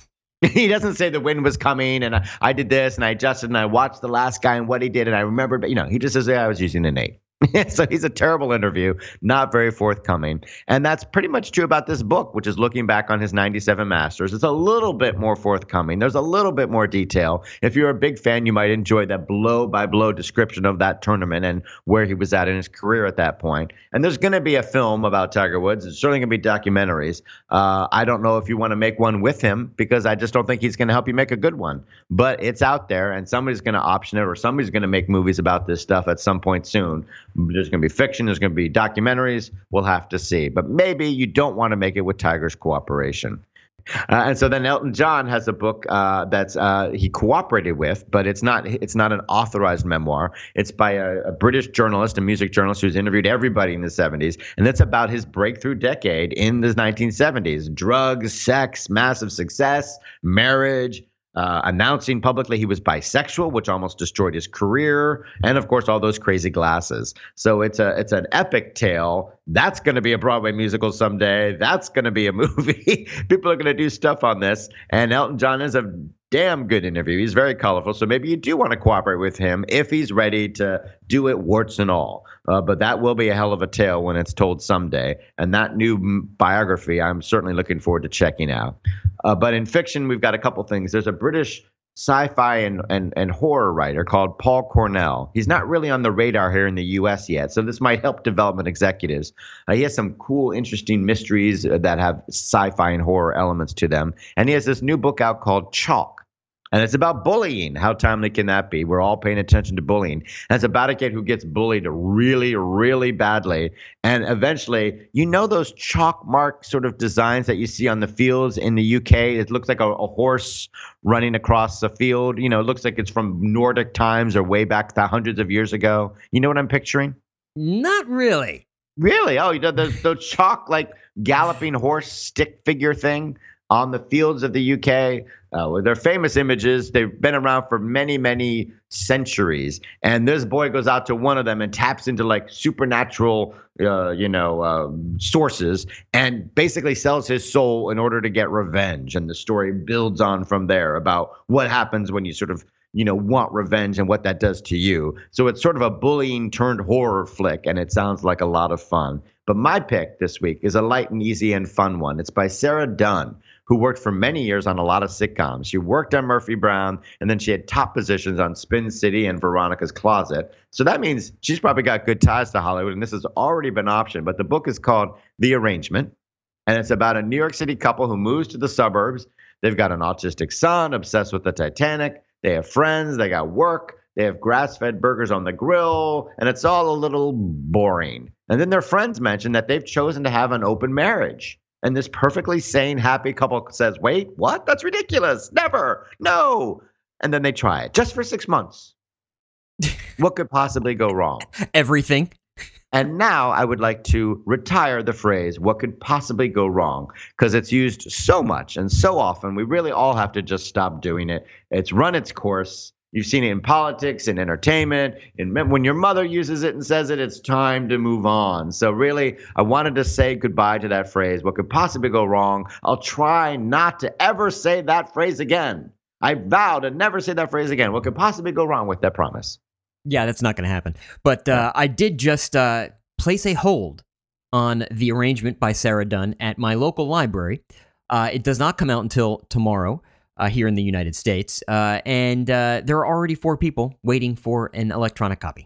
He doesn't say the wind was coming, and I, I did this, and I adjusted, and I watched the last guy and what he did, and I remembered, but you know, he just says, yeah, I was using an eight. So he's a terrible interview, not very forthcoming. And that's pretty much true about this book, which is looking back on his ninety-seven Masters. It's a little bit more forthcoming. There's a little bit more detail. If you're a big fan, you might enjoy that blow-by-blow description of that tournament and where he was at in his career at that point. And there's going to be a film about Tiger Woods. It's certainly going to be documentaries. Uh, I don't know if you want to make one with him because I just don't think he's going to help you make a good one. But it's out there, and somebody's going to option it or somebody's going to make movies about this stuff at some point soon. There's going to be fiction. There's going to be documentaries. We'll have to see. But maybe you don't want to make it with Tiger's cooperation. Uh, and so then Elton John has a book uh, that's uh, he cooperated with, but it's not it's not an authorized memoir. It's by a, a British journalist, a music journalist who's interviewed everybody in the seventies. And it's about his breakthrough decade in the nineteen seventies. Drugs, sex, massive success, marriage. Uh, announcing publicly he was bisexual, which almost destroyed his career, and of course all those crazy glasses. So it's a it's an epic tale. That's going to be a Broadway musical someday. That's going to be a movie. People are going to do stuff on this, and Elton John is a damn good interview. He's very colorful, so maybe you do want to cooperate with him if he's ready to do it warts and all. Uh, but that will be a hell of a tale when it's told someday. And that new biography, I'm certainly looking forward to checking out. Uh, but in fiction, we've got a couple things. There's a British sci-fi and, and, and horror writer called Paul Cornell. He's not really on the radar here in the U S yet, so this might help development executives. Uh, he has some cool, interesting mysteries that have sci-fi and horror elements to them. And he has this new book out called Chalk. And it's about bullying. How timely can that be? We're all paying attention to bullying. And it's about a kid who gets bullied really, really badly. And eventually, you know those chalk mark sort of designs that you see on the fields in the U K? It looks like a, a horse running across the field. You know, it looks like it's from Nordic times or way back the hundreds of years ago. You know what I'm picturing? Not really. Really? Oh, you know, the, the chalk, like galloping horse stick figure thing on the fields of the U K. Uh, they're famous images. They've been around for many, many centuries. And this boy goes out to one of them and taps into like supernatural, uh, you know, uh, sources and basically sells his soul in order to get revenge. And the story builds on from there about what happens when you sort of, you know, want revenge and what that does to you. So it's sort of a bullying turned horror flick, and it sounds like a lot of fun. But my pick this week is a light and easy and fun one. It's by Sarah Dunn, who worked for many years on a lot of sitcoms. She worked on Murphy Brown, and then she had top positions on Spin City and Veronica's Closet. So that means she's probably got good ties to Hollywood, and this has already been optioned. But the book is called The Arrangement, and it's about a New York City couple who moves to the suburbs. They've got an autistic son, obsessed with the Titanic. They have friends. They got work. They have grass-fed burgers on the grill, and it's all a little boring. And then their friends mention that they've chosen to have an open marriage. And this perfectly sane, happy couple says, wait, what? That's ridiculous. Never. No. And then they try it just for six months. What could possibly go wrong? Everything. And now I would like to retire the phrase, what could possibly go wrong? Because it's used so much and so often. We really all have to just stop doing it. It's run its course. You've seen it in politics and entertainment. And when your mother uses it and says it, it's time to move on. So really, I wanted to say goodbye to that phrase, what could possibly go wrong? I'll try not to ever say that phrase again. I vow to never say that phrase again. What could possibly go wrong with that promise? Yeah, that's not going to happen. But uh, I did just uh, place a hold on The Arrangement by Sarah Dunn at my local library. Uh, it does not come out until tomorrow uh, here in the United States. Uh, and uh, there are already four people waiting for an electronic copy.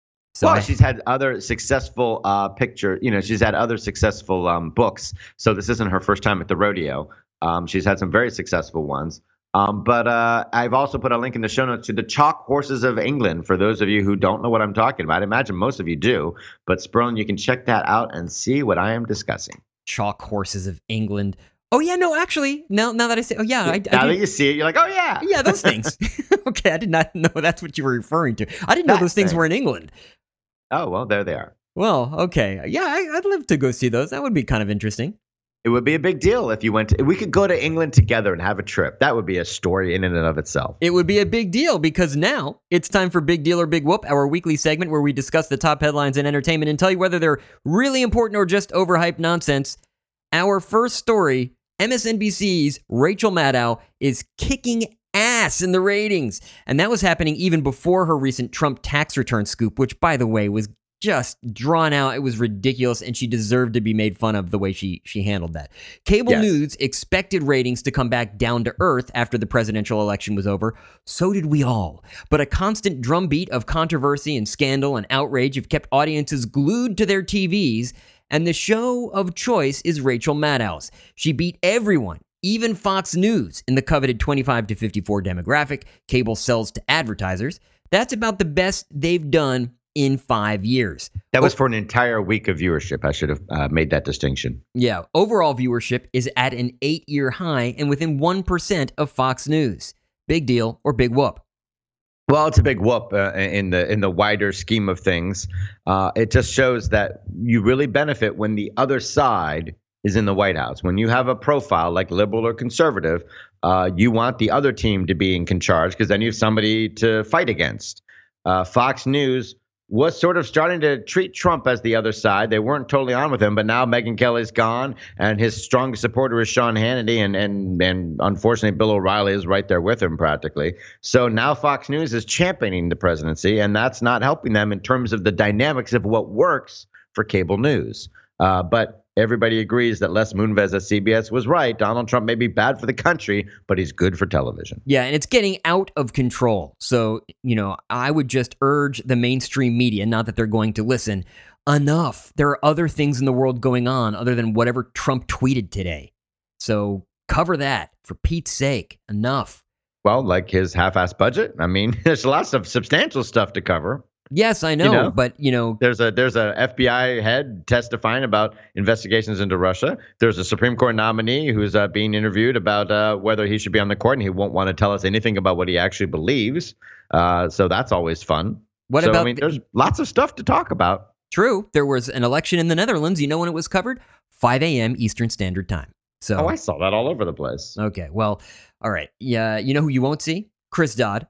So well, I, she's had other successful uh, picture, you know, she's had other successful um, books. So this isn't her first time at the rodeo. Um, she's had some very successful ones. Um, but uh, I've also put a link in the show notes to the Chalk Horses of England for those of you who don't know what I'm talking about. I imagine most of you do. But Sperlin, you can check that out and see what I am discussing. Chalk Horses of England. Oh, yeah, no, actually, now, now that I say, oh, yeah. I, I now do, that you see it, you're like, oh, yeah. Yeah, those things. Okay, I did not know that's what you were referring to. I didn't know That those things thing. were in England. Oh, well, there they are. Well, okay. Yeah, I, I'd love to go see those. That would be kind of interesting. It would be a big deal if you went to, we could go to England together and have a trip. That would be a story in and of itself. It would be a big deal because now it's time for Big Deal or Big Whoop, our weekly segment where we discuss the top headlines in entertainment and tell you whether they're really important or just overhyped nonsense. Our first story, M S N B C's Rachel Maddow is kicking ass in the ratings. And that was happening even before her recent Trump tax return scoop, which, by the way, was just drawn out. It was ridiculous, and she deserved to be made fun of the way she she handled that. Cable Yes. news expected ratings to come back down to earth after the presidential election was over. So did we all. But a constant drumbeat of controversy and scandal and outrage have kept audiences glued to their T Vs, and the show of choice is Rachel Maddow's. She beat everyone, even Fox News, in the coveted twenty-five to fifty-four demographic cable sells to advertisers. That's about the best they've done in five years. That was for an entire week of viewership. I should have uh, made that distinction. Yeah, overall viewership is at an eight-year high and within one percent of Fox News. Big deal or big whoop? Well, it's a big whoop uh, in the in the wider scheme of things. Uh, it just shows that you really benefit when the other side is in the White House. When you have a profile like liberal or conservative, uh, you want the other team to be in charge because then you have somebody to fight against. Uh, Fox News was sort of starting to treat Trump as the other side. They weren't totally on with him, but now Megyn Kelly's gone, and his strongest supporter is Sean Hannity, and and and unfortunately, Bill O'Reilly is right there with him practically. So now Fox News is championing the presidency, and that's not helping them in terms of the dynamics of what works for cable news. Uh, but everybody agrees that Les Moonves at C B S was right. Donald Trump may be bad for the country, but he's good for television. Yeah, and it's getting out of control. So, you know, I would just urge the mainstream media, not that they're going to listen, enough. There are other things in the world going on other than whatever Trump tweeted today. So cover that, for Pete's sake. Enough. Well, like his half-assed budget. I mean, there's lots of substantial stuff to cover. Yes, I know, You know? but, you know, There's a there's a F B I head testifying about investigations into Russia. There's a Supreme Court nominee who's uh, being interviewed about uh, whether he should be on the court, and he won't want to tell us anything about what he actually believes. Uh, so that's always fun. what so, about... I mean, the- there's lots of stuff to talk about. True, there was an election in the Netherlands. You know when it was covered? five a.m. Eastern Standard Time. So, Oh, I saw that all over the place. okay, well, all right. Yeah, you know who you won't see? Chris Dodd.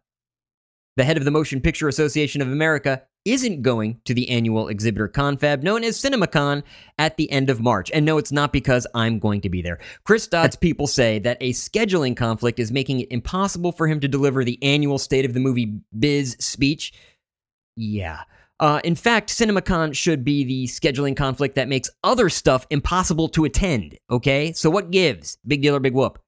The head of the Motion Picture Association of America isn't going to the annual exhibitor confab known as CinemaCon at the end of March. And no, it's not because I'm going to be there. Chris Dodd's people say that a scheduling conflict is making it impossible for him to deliver the annual State of the Movie Biz speech. Yeah. Uh, in fact, CinemaCon should be the scheduling conflict that makes other stuff impossible to attend, okay? So what gives? Big deal or big whoop?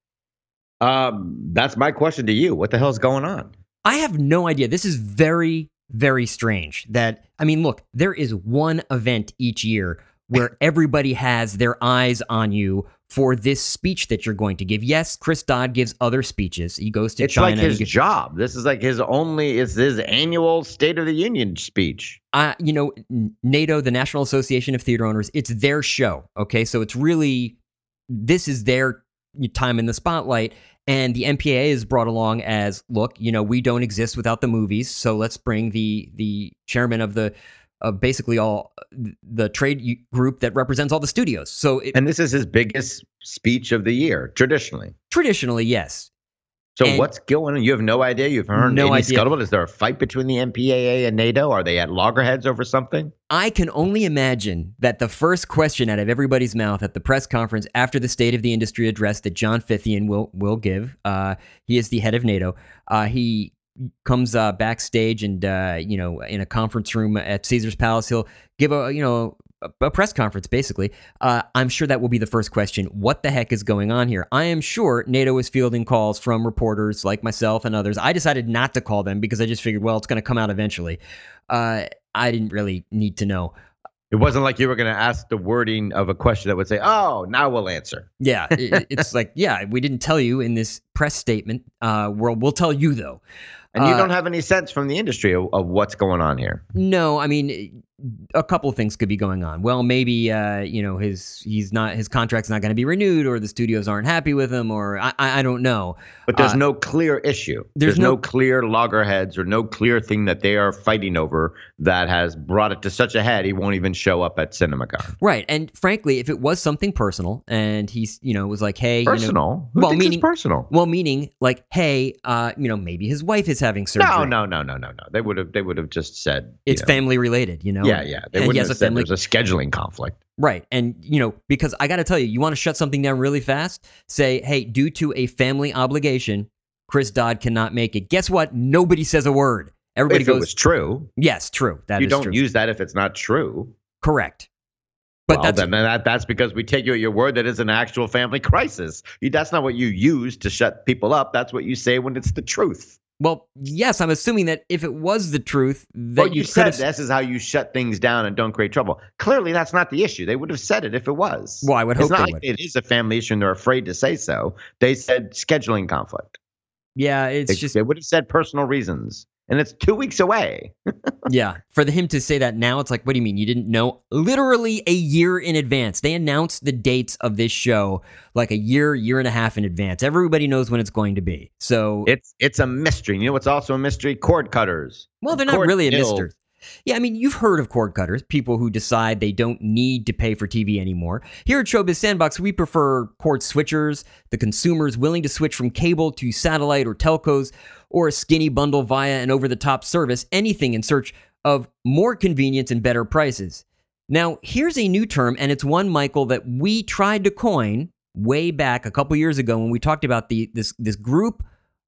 Um, that's my question to you. What the hell's going on? I have no idea. This is very, very strange. That, I mean, look, there is one event each year where everybody has their eyes on you for this speech that you're going to give. Yes, Chris Dodd gives other speeches. He goes to it's China. It's like his gives, job. This is like his only, it's his annual State of the Union speech. Uh, you know, NATO, the National Association of Theater Owners, it's their show, okay? So it's really, this is their time in the spotlight. And the M P A A is brought along as, look, you know, we don't exist without the movies, so let's bring the the chairman of the of basically all the trade group that represents all the studios. So, it, and this is his biggest speech of the year, traditionally. Traditionally, yes. So and what's going on? You have no idea. You've heard no any idea. scuttlebutt. Is there a fight between the M P A A and NATO? Are they at loggerheads over something? I can only imagine that the first question out of everybody's mouth at the press conference after the State of the Industry address that John Fithian will will give, uh, he is the head of NATO. Uh, he comes uh, backstage and uh, you know, in a conference room at Caesar's Palace, he'll give a you know. a press conference, basically. Uh, I'm sure that will be the first question. What the heck is going on here? I am sure NATO is fielding calls from reporters like myself and others. I decided not to call them because I just figured, well, it's going to come out eventually. Uh, I didn't really need to know. It wasn't like you were going to ask the wording of a question that would say, oh, now we'll answer. Yeah, it, it's like, yeah, we didn't tell you in this press statement. Uh, we'll, we'll tell you, though. And you uh, don't have any sense from the industry of, of what's going on here. No, I mean, a couple of things could be going on. Well, maybe uh, you know his he's not his contract's not going to be renewed, or the studios aren't happy with him, or I I don't know. But there's uh, no clear issue. There's, there's no, no clear loggerheads or no clear thing that they are fighting over that has brought it to such a head he won't even show up at CinemaCon. Right, and frankly, if it was something personal, and he's you know was like, hey, personal, you know, Who well, thinks meaning it's personal. Well, meaning like, hey, uh, you know, maybe his wife is having surgery. No, no, no, no, no, no. They would have they would have just said it's you know, family related, you know. Yeah, yeah. They and wouldn't he has have a said family. there's a scheduling conflict. Right. And, you know, because I got to tell you, you want to shut something down really fast? Say, hey, due to a family obligation, Chris Dodd cannot make it. Guess what? Nobody says a word. Everybody if goes, it was true. Yes, true. That you is don't true. use that if it's not true. Correct. But well, that's, then that, that's because we take you at your word that it's an actual family crisis. You, that's not what you use to shut people up. That's what you say when it's the truth. Well, yes, I'm assuming that if it was the truth, that well, you, you said could have. this is how you shut things down and don't create trouble. Clearly, that's not the issue. They would have said it if it was. Well, I would it's hope not they like would. It is a family issue and they're afraid to say so. They said scheduling conflict. Yeah, it's They, just. they would have said personal reasons. And it's two weeks away. Yeah. For the, him to say that now, it's like, what do you mean? You didn't know? Literally a year in advance. They announced the dates of this show like a year, year and a half in advance. Everybody knows when it's going to be. So it's it's a mystery. You know what's also a mystery? Cord cutters. Well, they're not Cord really a nil. mystery. Yeah, I mean, you've heard of cord cutters, people who decide they don't need to pay for T V anymore. Here at Showbiz Sandbox, we prefer cord switchers, the consumers willing to switch from cable to satellite or telcos, or a skinny bundle via an over-the-top service, anything in search of more convenience and better prices. Now, here's a new term, and it's one, Michael, that we tried to coin way back a couple years ago when we talked about the this this group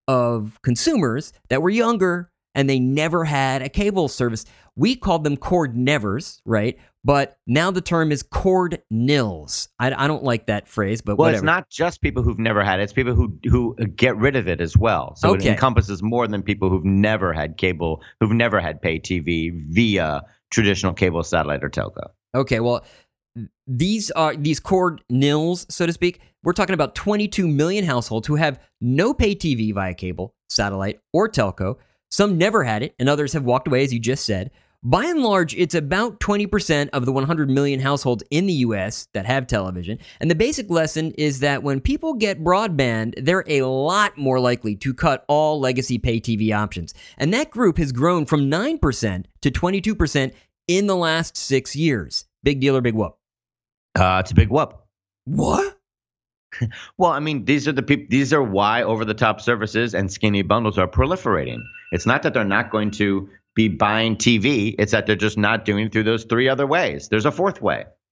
of consumers that were younger and they never had a cable service. We called them cord nevers, right? But now the term is cord nils. I, I don't like that phrase, but well, whatever. it's not just people who've never had it. It's people who who get rid of it as well. So Okay. it encompasses more than people who've never had cable, who've never had pay T V via traditional cable, satellite, or telco. Okay, well, these are these cord nils, so to speak. We're talking about twenty-two million households who have no pay T V via cable, satellite, or telco. Some never had it, and others have walked away, as you just said. By and large, it's about twenty percent of the one hundred million households in the U S that have television. And the basic lesson is that when people get broadband, they're a lot more likely to cut all legacy pay T V options. And that group has grown from nine percent to twenty-two percent in the last six years. Big deal or big whoop? Uh, it's a big whoop. What? Well, I mean, these are the people. These are why over-the-top services and skinny bundles are proliferating. It's not that they're not going to be buying T V. It's that they're just not doing it through those three other ways. There's a fourth way.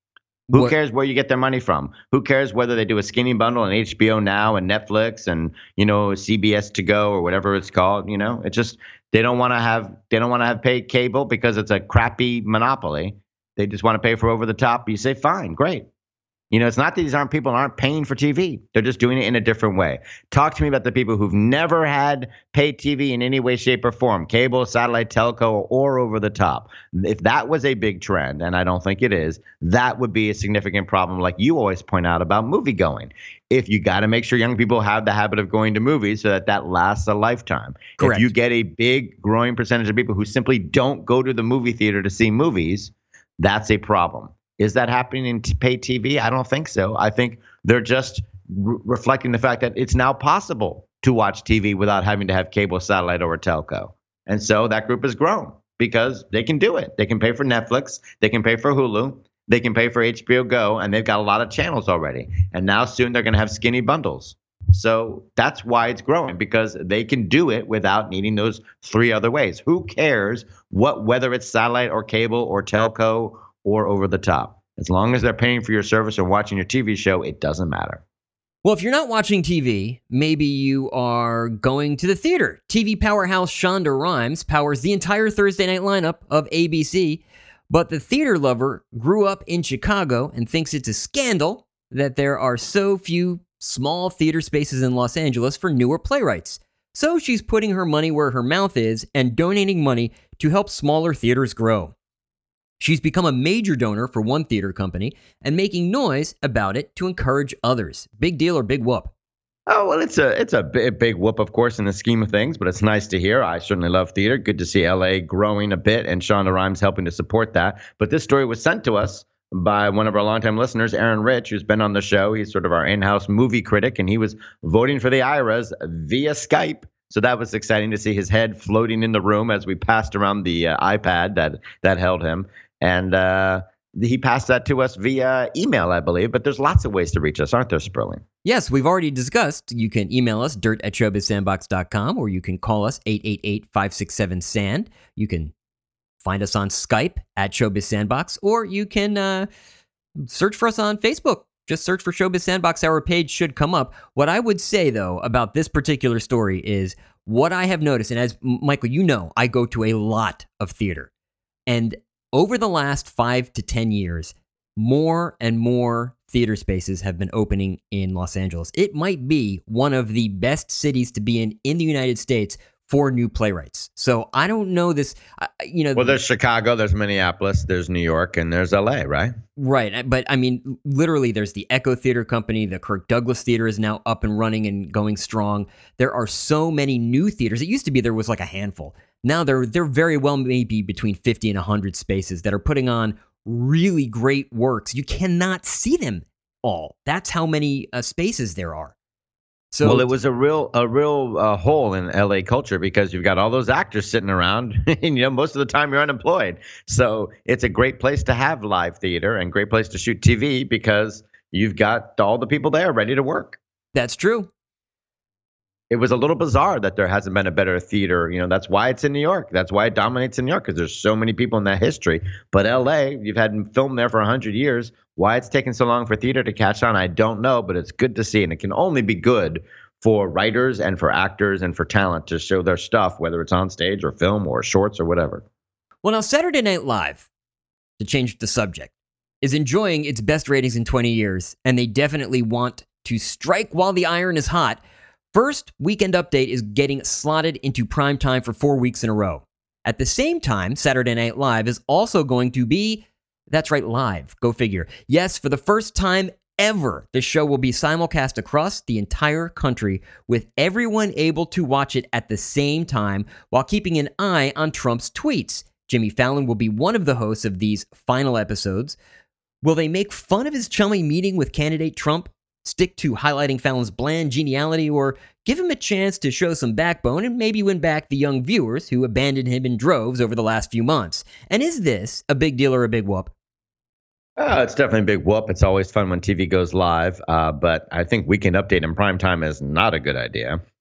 Who What- cares where you get their money from? Who cares whether they do a skinny bundle on H B O Now and Netflix and, you know, C B S To Go or whatever it's called? You know, it just they don't want to have they don't want to have paid cable because it's a crappy monopoly. They just want to pay for over the top. You say, fine, great. You know, it's not that these aren't people aren't paying for T V. They're just doing it in a different way. Talk to me about the people who've never had paid T V in any way, shape, or form, cable, satellite, telco, or over the top. If that was a big trend, and I don't think it is, that would be a significant problem, like you always point out about movie going. If you got to make sure young people have the habit of going to movies so that that lasts a lifetime. Correct. If you get a big growing percentage of people who simply don't go to the movie theater to see movies, that's a problem. Is that happening in t- paid T V? I don't think so. I think they're just re- reflecting the fact that it's now possible to watch T V without having to have cable, satellite, or a telco. And so that group has grown because they can do it. They can pay for Netflix. They can pay for Hulu. They can pay for H B O Go. And they've got a lot of channels already. And now soon they're going to have skinny bundles. So that's why it's growing, because they can do it without needing those three other ways. Who cares what, whether it's satellite or cable or telco or over the top? As long as they're paying for your service and watching your T V show, it doesn't matter. Well, if you're not watching T V, maybe you are going to the theater. T V powerhouse Shonda Rhimes powers the entire Thursday night lineup of A B C, but the theater lover grew up in Chicago and thinks it's a scandal that there are so few small theater spaces in Los Angeles for newer playwrights. So she's putting her money where her mouth is and donating money to help smaller theaters grow. She's become a major donor for one theater company and making noise about it to encourage others. Big deal or big whoop? Oh, well, it's a it's a big, big whoop, of course, in the scheme of things, but it's nice to hear. I certainly love theater. Good to see L A growing a bit and Shonda Rhimes helping to support that. But this story was sent to us by one of our longtime listeners, Aaron Rich, who's been on the show. He's sort of our in-house movie critic, and he was voting for the I R As via Skype. So that was exciting to see his head floating in the room as we passed around the uh, iPad that that held him. And uh, he passed that to us via email, I believe. But there's lots of ways to reach us, aren't there, Sperling? Yes, we've already discussed. You can email us, dirt at showbiz sandbox dot com, or you can call us, eight eight eight, five six seven, S A N D. You can find us on Skype at Showbiz Sandbox, or you can uh, search for us on Facebook. Just search for Showbiz Sandbox. Our page should come up. What I would say, though, about this particular story is what I have noticed, and as Michael, you know, I go to a lot of theater. And over the last five to ten years, more and more theater spaces have been opening in Los Angeles. It might be one of the best cities to be in in the United States for new playwrights. So I don't know this, uh, you know. Well, there's Chicago, there's Minneapolis, there's New York, and there's L A, right? Right. But I mean, literally, there's the Echo Theater Company. The Kirk Douglas Theater is now up and running and going strong. There are so many new theaters. It used to be there was like a handful. Now there, there very well may be between fifty and one hundred spaces that are putting on really great works. You cannot see them all. That's how many uh, spaces there are. So, well, it was a real a real uh, hole in L A culture because you've got all those actors sitting around, and you know most of the time you're unemployed. So it's a great place to have live theater and great place to shoot T V because you've got all the people there ready to work. That's true. It was a little bizarre that there hasn't been a better theater. You know, that's why it's in New York. That's why it dominates in New York, because there's so many people in that history. But L A, you've had film there for one hundred years. Why it's taken so long for theater to catch on, I don't know, but it's good to see. And it can only be good for writers and for actors and for talent to show their stuff, whether it's on stage or film or shorts or whatever. Well, now Saturday Night Live, to change the subject, is enjoying its best ratings in twenty years, and they definitely want to strike while the iron is hot. First Weekend Update is getting slotted into prime time for four weeks in a row. At the same time, Saturday Night Live is also going to be, that's right, live. Go figure. Yes, for the first time ever, the show will be simulcast across the entire country with everyone able to watch it at the same time while keeping an eye on Trump's tweets. Jimmy Fallon will be one of the hosts of these final episodes. Will they make fun of his chummy meeting with candidate Trump? Stick to highlighting Fallon's bland geniality, or give him a chance to show some backbone and maybe win back the young viewers who abandoned him in droves over the last few months? And is this a big deal or a big whoop? Uh, it's definitely a big whoop. It's always fun when T V goes live, uh, but I think Weekend Update in prime time is not a good idea.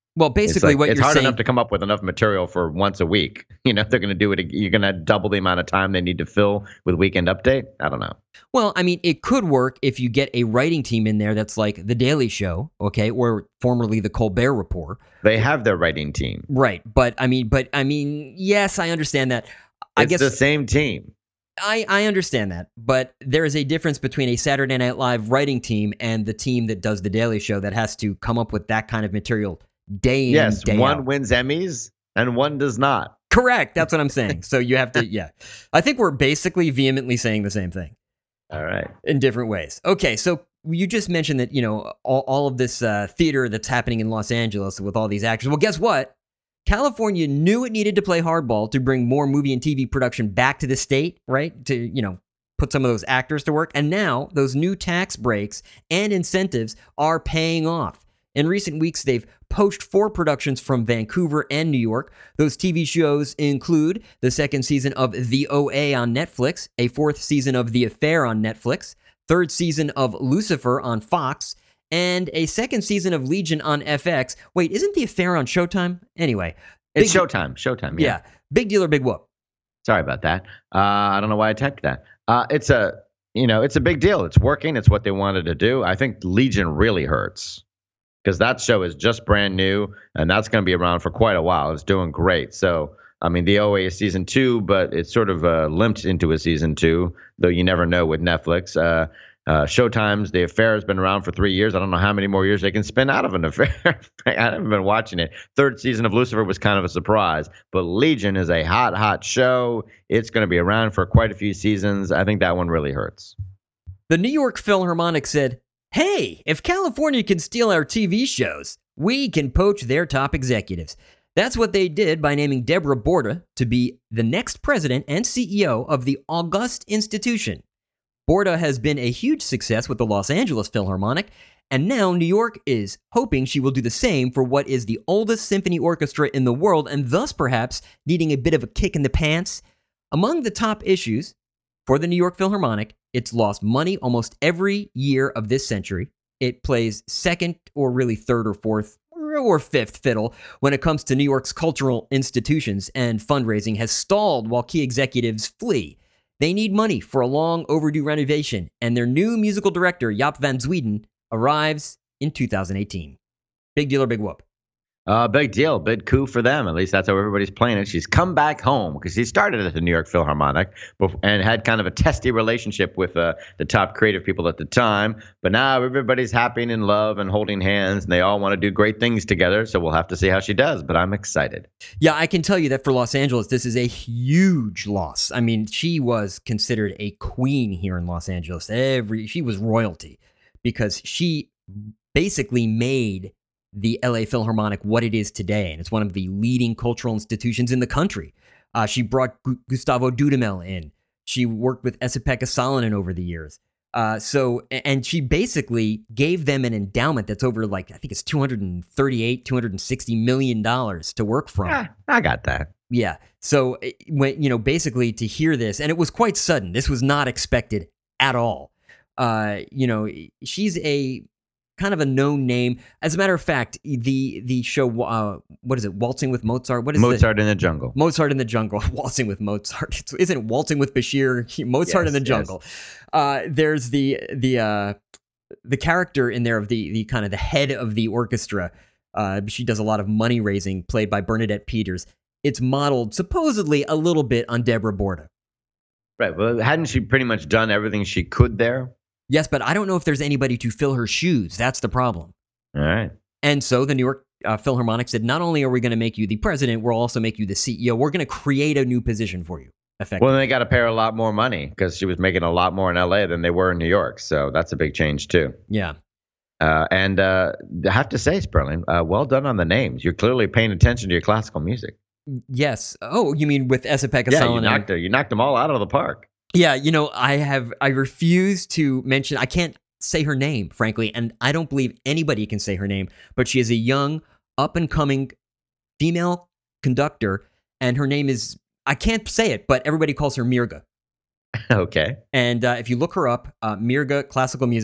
Well, It's basically, like what it's you're hard saying. enough to come up with enough material for once a week. You know, if they're going to do it, you're going to double the amount of time they need to fill with Weekend Update. I don't know. Well, I mean, it could work if you get a writing team in there that's like The Daily Show, okay, or formerly The Colbert Report. They have their writing team. Right. But I mean, but I mean, yes, I understand that. I It's guess the same team. I, I understand that. But there is a difference between a Saturday Night Live writing team and the team that does The Daily Show that has to come up with that kind of material day in, Yes, day one out. wins Emmys and one does not. Correct. That's what I'm saying. So you have to, yeah. I think we're basically vehemently saying the same thing. All right. In different ways. Okay, so you just mentioned that, you know, all, all of this uh, theater that's happening in Los Angeles with all these actors. Well, guess what? California knew it needed to play hardball to bring more movie and T V production back to the state, right? To, you know, put some of those actors to work. And now those new tax breaks and incentives are paying off. In recent weeks, they've poached four productions from Vancouver and New York. Those T V shows include the second season of The O A on Netflix, a fourth season of The Affair on Netflix, third season of Lucifer on Fox, and a second season of Legion on F X. Wait, isn't The Affair on Showtime? Anyway. It's big, Showtime. Showtime. Yeah. yeah. Big deal or big whoop? Sorry about that. Uh, I don't know why I typed that. Uh, it's a, you know, it's a big deal. It's working. It's what they wanted to do. I think Legion really hurts, because that show is just brand new, and that's going to be around for quite a while. It's doing great. So, I mean, the O A is season two, but it's sort of uh, limped into a season two, though you never know with Netflix. Uh, uh, Showtime's The Affair has been around for three years. I don't know how many more years they can spin out of an affair. I haven't been watching it. Third season of Lucifer was kind of a surprise, but Legion is a hot, hot show. It's going to be around for quite a few seasons. I think that one really hurts. The New York Philharmonic said, hey, if California can steal our T V shows, we can poach their top executives. That's what they did by naming Deborah Borda to be the next president and C E O of the August Institution. Borda has been a huge success with the Los Angeles Philharmonic, and now New York is hoping she will do the same for what is the oldest symphony orchestra in the world, and thus perhaps needing a bit of a kick in the pants. Among the top issues for the New York Philharmonic, it's lost money almost every year of this century. It plays second or really third or fourth or fifth fiddle when it comes to New York's cultural institutions, and fundraising has stalled while key executives flee. They need money for a long overdue renovation, and their new musical director, Jaap van Zweden, arrives in two thousand eighteen. Big deal or big whoop? Uh, big deal, big coup for them. At least that's how everybody's playing it. She's come back home because she started at the New York Philharmonic and had kind of a testy relationship with uh, the top creative people at the time. But now everybody's happy and in love and holding hands, and they all want to do great things together. So we'll have to see how she does. But I'm excited. Yeah, I can tell you that for Los Angeles, this is a huge loss. I mean, she was considered a queen here in Los Angeles. Every she was royalty because she basically made the L A Philharmonic what it is today, and it's one of the leading cultural institutions in the country. Uh, she brought Gu- Gustavo Dudamel in. She worked with Esa-Pekka Salonen over the years. Uh, so, and she basically gave them an endowment that's over, like, I think it's two hundred thirty-eight, two hundred sixty million dollars to work from. Yeah, I got that. Yeah. So, when, you know, basically to hear this, and it was quite sudden. This was not expected at all. Uh, you know, she's a kind of a known name. As a matter of fact, the the show, uh, what is it, Waltzing with Mozart? What is Mozart the, in the Jungle. Mozart in the Jungle. Waltzing with Mozart. It's, isn't it Waltzing with Bashir? Mozart Yes, in the Jungle. Yes. Uh, there's the the uh, the character in there of the the kind of the head of the orchestra. Uh, she does a lot of money raising, played by Bernadette Peters. It's modeled supposedly a little bit on Deborah Borda. Right. Well, hadn't she pretty much done everything she could there? Yes, but I don't know if there's anybody to fill her shoes. That's the problem. All right. And so the New York uh, Philharmonic said, not only are we going to make you the president, we'll also make you the C E O. We're going to create a new position for you. Effectively. Well, then they got to pay her a lot more money because she was making a lot more in L A than they were in New York. So that's a big change, too. Yeah. Uh, and uh, I have to say, Sperling, uh, well done on the names. You're clearly paying attention to your classical music. Yes. Oh, you mean with Esa-Pekka Yeah, Salonen? you knocked, her, you knocked them all out of the park. Yeah, you know, I have, I refuse to mention, I can't say her name, frankly, and I don't believe anybody can say her name, but she is a young, up-and-coming female conductor, and her name is, I can't say it, but everybody calls her Mirga. Okay. And uh, if you look her up, uh, Mirga Classical Music,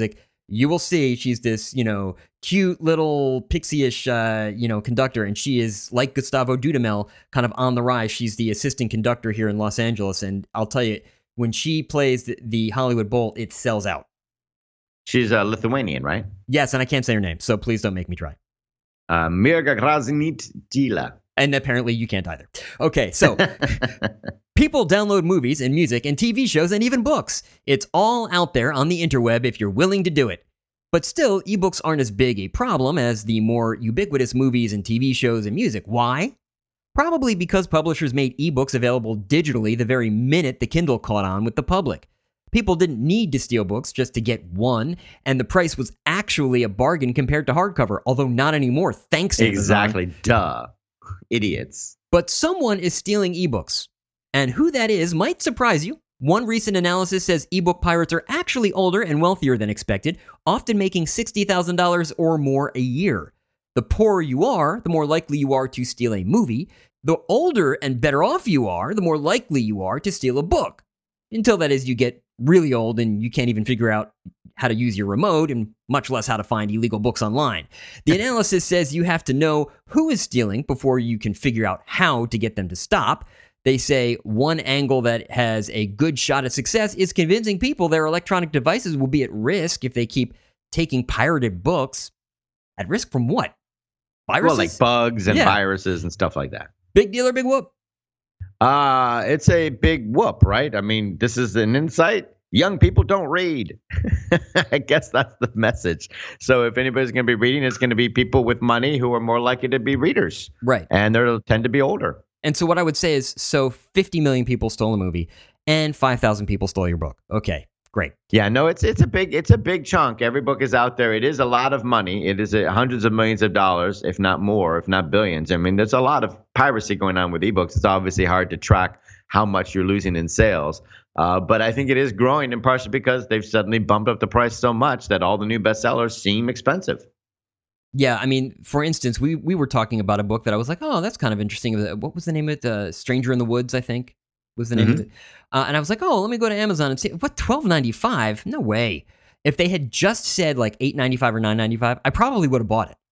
you will see she's this, you know, cute little pixie-ish, uh, you know, conductor, and she is like Gustavo Dudamel, kind of on the rise. She's the assistant conductor here in Los Angeles, and I'll tell you, when she plays the, the Hollywood Bowl, it sells out. She's a uh, Lithuanian, right? Yes, and I can't say her name, so please don't make me try. Uh, Mirga Grazinitila. And apparently you can't either. Okay, so people download movies and music and T V shows and even books. It's all out there on the interweb if you're willing to do it. But still, ebooks aren't as big a problem as the more ubiquitous movies and T V shows and music. Why? Probably because publishers made ebooks available digitally the very minute the Kindle caught on with the public. People didn't need to steal books just to get one, and the price was actually a bargain compared to hardcover, although not anymore, thanks to Exactly. Amazon. Duh. Idiots. But someone is stealing ebooks, and who that is might surprise you. One recent analysis says ebook pirates are actually older and wealthier than expected, often making sixty thousand dollars or more a year. The poorer you are, the more likely you are to steal a movie. The older and better off you are, the more likely you are to steal a book. Until that is, you get really old and you can't even figure out how to use your remote and much less how to find illegal books online. The analysis says you have to know who is stealing before you can figure out how to get them to stop. They say one angle that has a good shot at success is convincing people their electronic devices will be at risk if they keep taking pirated books. At risk from what? Viruses? Well, like bugs and Yeah. viruses and stuff like that. Big deal or big whoop? Uh, it's a big whoop, right? I mean, this is an insight. Young people don't read. I guess that's the message. So if anybody's going to be reading, it's going to be people with money who are more likely to be readers. Right. And they'll tend to be older. And so what I would say is, so fifty million people stole a movie and five thousand people stole your book. Okay, great. Yeah, no, it's it's a big it's a big chunk. Every book is out there. It is a lot of money. It is a hundreds of millions of dollars, if not more, if not billions. I mean, there's a lot of piracy going on with ebooks. It's obviously hard to track how much you're losing in sales. Uh, but I think it is growing, in partially because they've suddenly bumped up the price so much that all the new bestsellers seem expensive. Yeah, I mean, for instance, we we were talking about a book that I was like, oh, that's kind of interesting. What was the name of it? Uh, Stranger in the Woods, I think, was the name Mm-hmm. of it. Uh, and I was like, oh, let me go to Amazon and see. What, twelve ninety-five? No way. If they had just said like eight ninety-five or nine ninety-five, I probably would have bought it.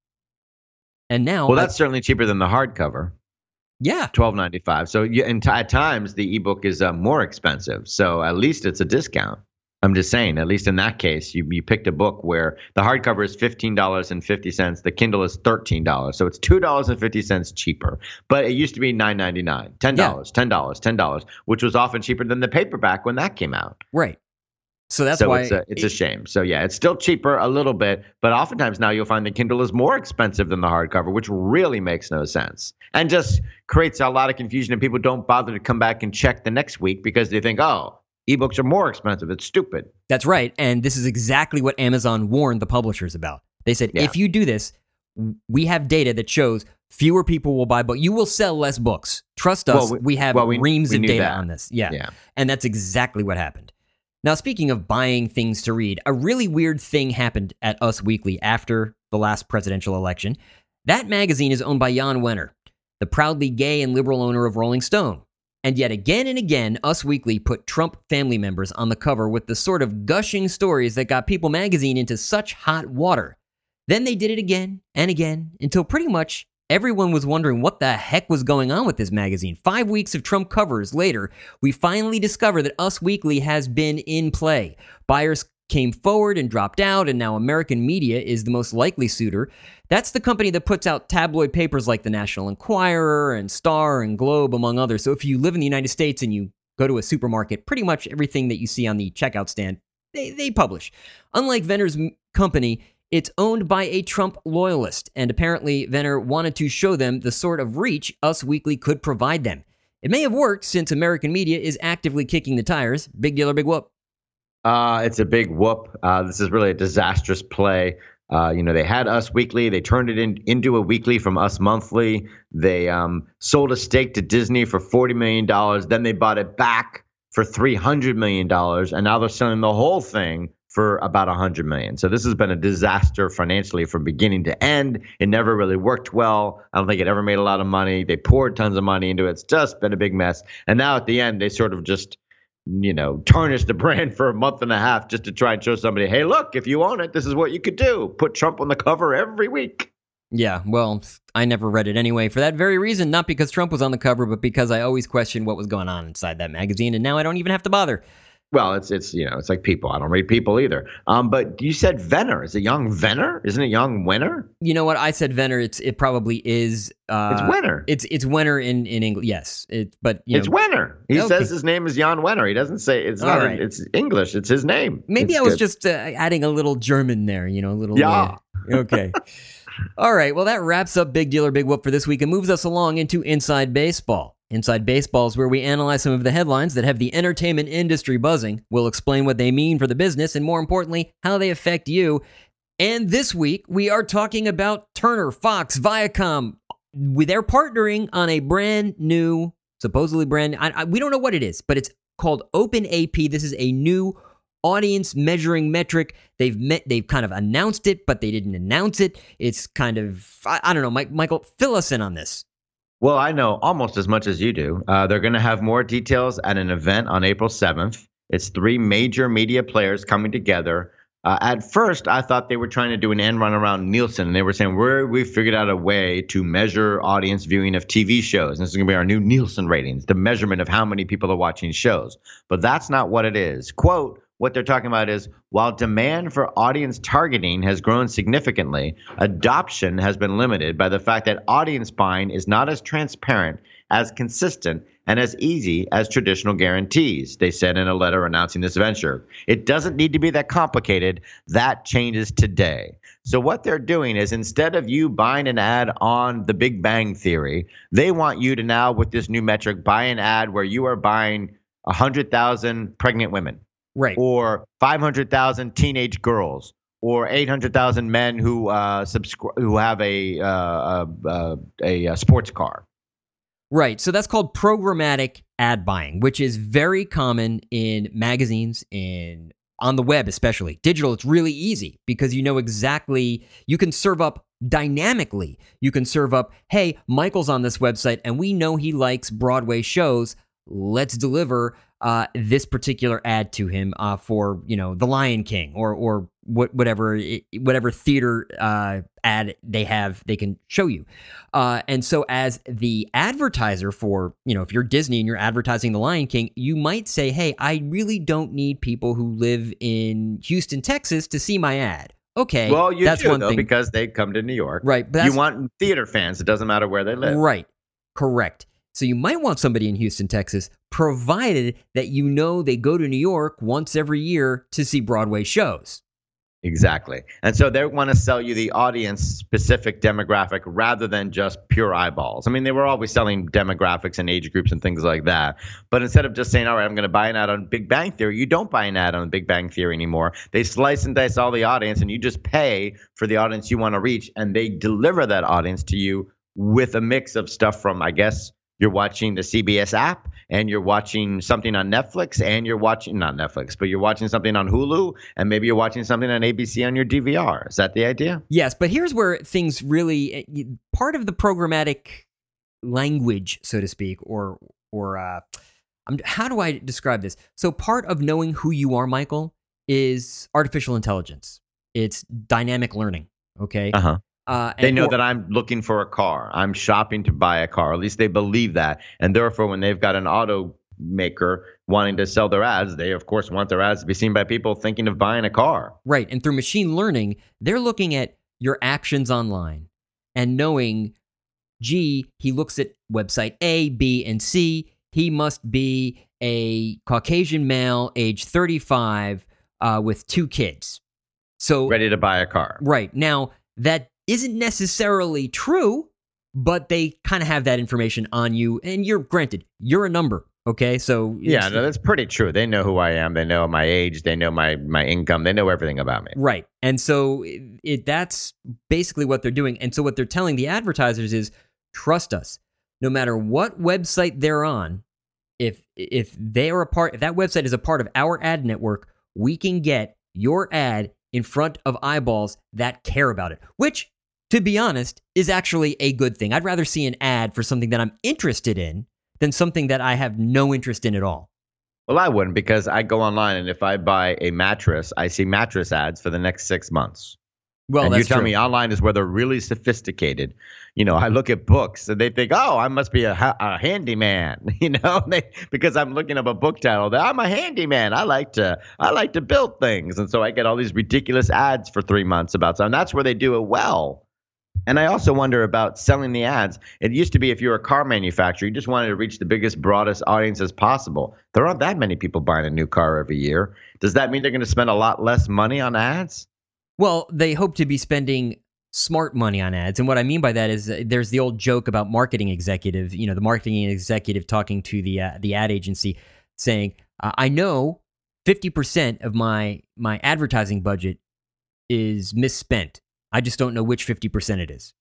And now, Well, I- that's certainly cheaper than the hardcover, yeah, twelve ninety-five. So you, and t- at times the ebook is uh, more expensive. So at least it's a discount. I'm just saying, at least in that case, you, you picked a book where the hardcover is fifteen dollars and fifty cents. The Kindle is thirteen dollars. So it's two dollars and fifty cents cheaper. But it used to be nine ninety-nine, ten dollars, ten dollars, ten dollars, which was often cheaper than the paperback when that came out. right. So that's so why it's a, it's a shame. So yeah, it's still cheaper a little bit, but oftentimes now you'll find the Kindle is more expensive than the hardcover, which really makes no sense and just creates a lot of confusion. And people don't bother to come back and check the next week because they think, oh, ebooks are more expensive. It's stupid. That's right. And this is exactly what Amazon warned the publishers about. They said, Yeah. if you do this, we have data that shows fewer people will buy books. You will sell less books. Trust us, Well, we, we- have well, we- reams we of knew data that. on this. Yeah. Yeah. And that's exactly what happened. Now, speaking of buying things to read, a really weird thing happened at Us Weekly after the last presidential election. That magazine is owned by Jan Wenner, the proudly gay and liberal owner of Rolling Stone. And yet again and again, Us Weekly put Trump family members on the cover with the sort of gushing stories that got People magazine into such hot water. Then they did it again and again until pretty much everyone was wondering what the heck was going on with this magazine. Five weeks of Trump covers later, we finally discover that Us Weekly has been in play. Buyers came forward and dropped out, and now American Media is the most likely suitor. That's the company that puts out tabloid papers like the National Enquirer and Star and Globe, among others. So if you live in the United States and you go to a supermarket, pretty much everything that you see on the checkout stand, they, they publish. Unlike Venner's m- company, it's owned by a Trump loyalist, and apparently Venner wanted to show them the sort of reach Us Weekly could provide them. It may have worked since American Media is actively kicking the tires. Big deal or big whoop? Uh, it's a big whoop. Uh, this is really a disastrous play. Uh, you know, they had Us Weekly. They turned it in, into a weekly from Us Monthly. They um, sold a stake to Disney for forty million dollars. Then they bought it back for three hundred million dollars. And now they're selling the whole thing for about one hundred million dollars. So this has been a disaster financially from beginning to end. It never really worked well. I don't think it ever made a lot of money. They poured tons of money into it. It's just been a big mess. And now at the end, they sort of just you know, tarnish the brand for a month and a half just to try and show somebody, hey, look, if you own it, this is what you could do. Put Trump on the cover every week. Yeah, well, I never read it anyway for that very reason, not because Trump was on the cover, but because I always questioned what was going on inside that magazine, and now I don't even have to bother. Well, it's, it's you know, it's like People. I don't read People either. Um, but you said Venner. Is it young Venner? Isn't it young Winner? You know what? I said Venner. It's It probably is. Uh, it's Winner. It's it's Wenner in, in English, yes. It, but you It's know, Wenner. He okay. says his name is Jan Wenner. He doesn't say, it's not, right. it's English. It's his name. Maybe it's I was good. just uh, adding a little German there, you know, a little. Yeah. Uh, okay. All right. Well, that wraps up Big Deal or Big Whoop for this week and moves us along into Inside Baseball. Inside Baseball is where we analyze some of the headlines that have the entertainment industry buzzing. We'll explain what they mean for the business and, more importantly, how they affect you. And this week, we are talking about Turner, Fox, Viacom. They're partnering on a brand new, supposedly brand, I, I, we don't know what it is, but it's called OpenAP. This is a new audience measuring metric. They've met, they've kind of announced it, but they didn't announce it. It's kind of, I, I don't know, Mike, Michael, fill us in on this. Well, I know almost as much as you do. Uh, they're going to have more details at an event on April seventh. It's three major media players coming together. Uh, at first, I thought they were trying to do an end run around Nielsen, and they were saying, we're, we figured out a way to measure audience viewing of T V shows. And this is going to be our new Nielsen ratings, the measurement of how many people are watching shows. But that's not what it is. Quote, what they're talking about is, while demand for audience targeting has grown significantly, adoption has been limited by the fact that audience buying is not as transparent, as consistent, and as easy as traditional guarantees, they said in a letter announcing this venture. It doesn't need to be that complicated. That changes today. So what they're doing is, instead of you buying an ad on The Big Bang Theory, they want you to now, with this new metric, buy an ad where you are buying one hundred thousand pregnant women. Right. Or five hundred thousand teenage girls, or eight hundred thousand men who uh, subscri- who have a, uh, uh, a a sports car. Right. So that's called programmatic ad buying, which is very common in magazines, in on the web especially. Digital, it's really easy because you know exactly, you can serve up dynamically. You can serve up, hey, Michael's on this website and we know he likes Broadway shows. Let's deliver uh, this particular ad to him uh, for, you know, The Lion King or or what whatever whatever theater uh, ad they have, they can show you. Uh, and so as the advertiser for, you know, if you're Disney and you're advertising The Lion King, you might say, hey, I really don't need people who live in Houston, Texas to see my ad. Okay, well, you that's do, one though, thing. because they come to New York. Right. But you want theater fans. It doesn't matter where they live. Right. Correct. So you might want somebody in Houston, Texas, provided that you know they go to New York once every year to see Broadway shows. Exactly. And so they want to sell you the audience-specific demographic rather than just pure eyeballs. I mean, they were always selling demographics and age groups and things like that. But instead of just saying, all right, I'm going to buy an ad on Big Bang Theory, you don't buy an ad on Big Bang Theory anymore. They slice and dice all the audience, and you just pay for the audience you want to reach, and they deliver that audience to you with a mix of stuff from, I guess, you're watching the C B S app, and you're watching something on Netflix, and you're watching, not Netflix, but you're watching something on Hulu, and maybe you're watching something on A B C on your D V R. Is that the idea? Yes, but here's where things really, part of the programmatic language, so to speak, or, or uh, how do I describe this? So part of knowing who you are, Michael, is artificial intelligence. It's dynamic learning, okay? Uh-huh. Uh, they and, know or, that I'm looking for a car. I'm shopping to buy a car. At least they believe that. And therefore, when they've got an automaker wanting to sell their ads, they, of course, want their ads to be seen by people thinking of buying a car. Right. And through machine learning, they're looking at your actions online and knowing, gee, he looks at website A, B, and C. He must be a Caucasian male, age thirty-five, uh, with two kids. So ready to buy a car. Right. Now, that isn't necessarily true, but they kind of have that information on you. And you're, granted, you're a number, okay? So yeah, no, that's pretty true. They know who I am. They know my age. They know my my income. They know everything about me. Right. And so it, it that's basically what they're doing. And so what they're telling the advertisers is, trust us. No matter what website they're on, if if they are a part, if that website is a part of our ad network, we can get your ad in front of eyeballs that care about it, which, to be honest, is actually a good thing. I'd rather see an ad for something that I'm interested in than something that I have no interest in at all. Well, I wouldn't because I go online and if I buy a mattress, I see mattress ads for the next six months. Well, And you that's tell true. me online is where they're really sophisticated. You know, I look at books and they think, oh, I must be a, ha- a handyman, you know, they, because I'm looking up a book title. That I'm a handyman. I like to, I like to build things. And so I get all these ridiculous ads for three months about something. That's where they do it well. And I also wonder about selling the ads. It used to be if you're a car manufacturer, you just wanted to reach the biggest, broadest audience as possible. There aren't that many people buying a new car every year. Does that mean they're going to spend a lot less money on ads? Well, they hope to be spending smart money on ads. And what I mean by that is uh, there's the old joke about marketing executive, you know, the marketing executive talking to the uh, the ad agency saying, uh, I know fifty percent of my my advertising budget is misspent. I just don't know which fifty percent it is.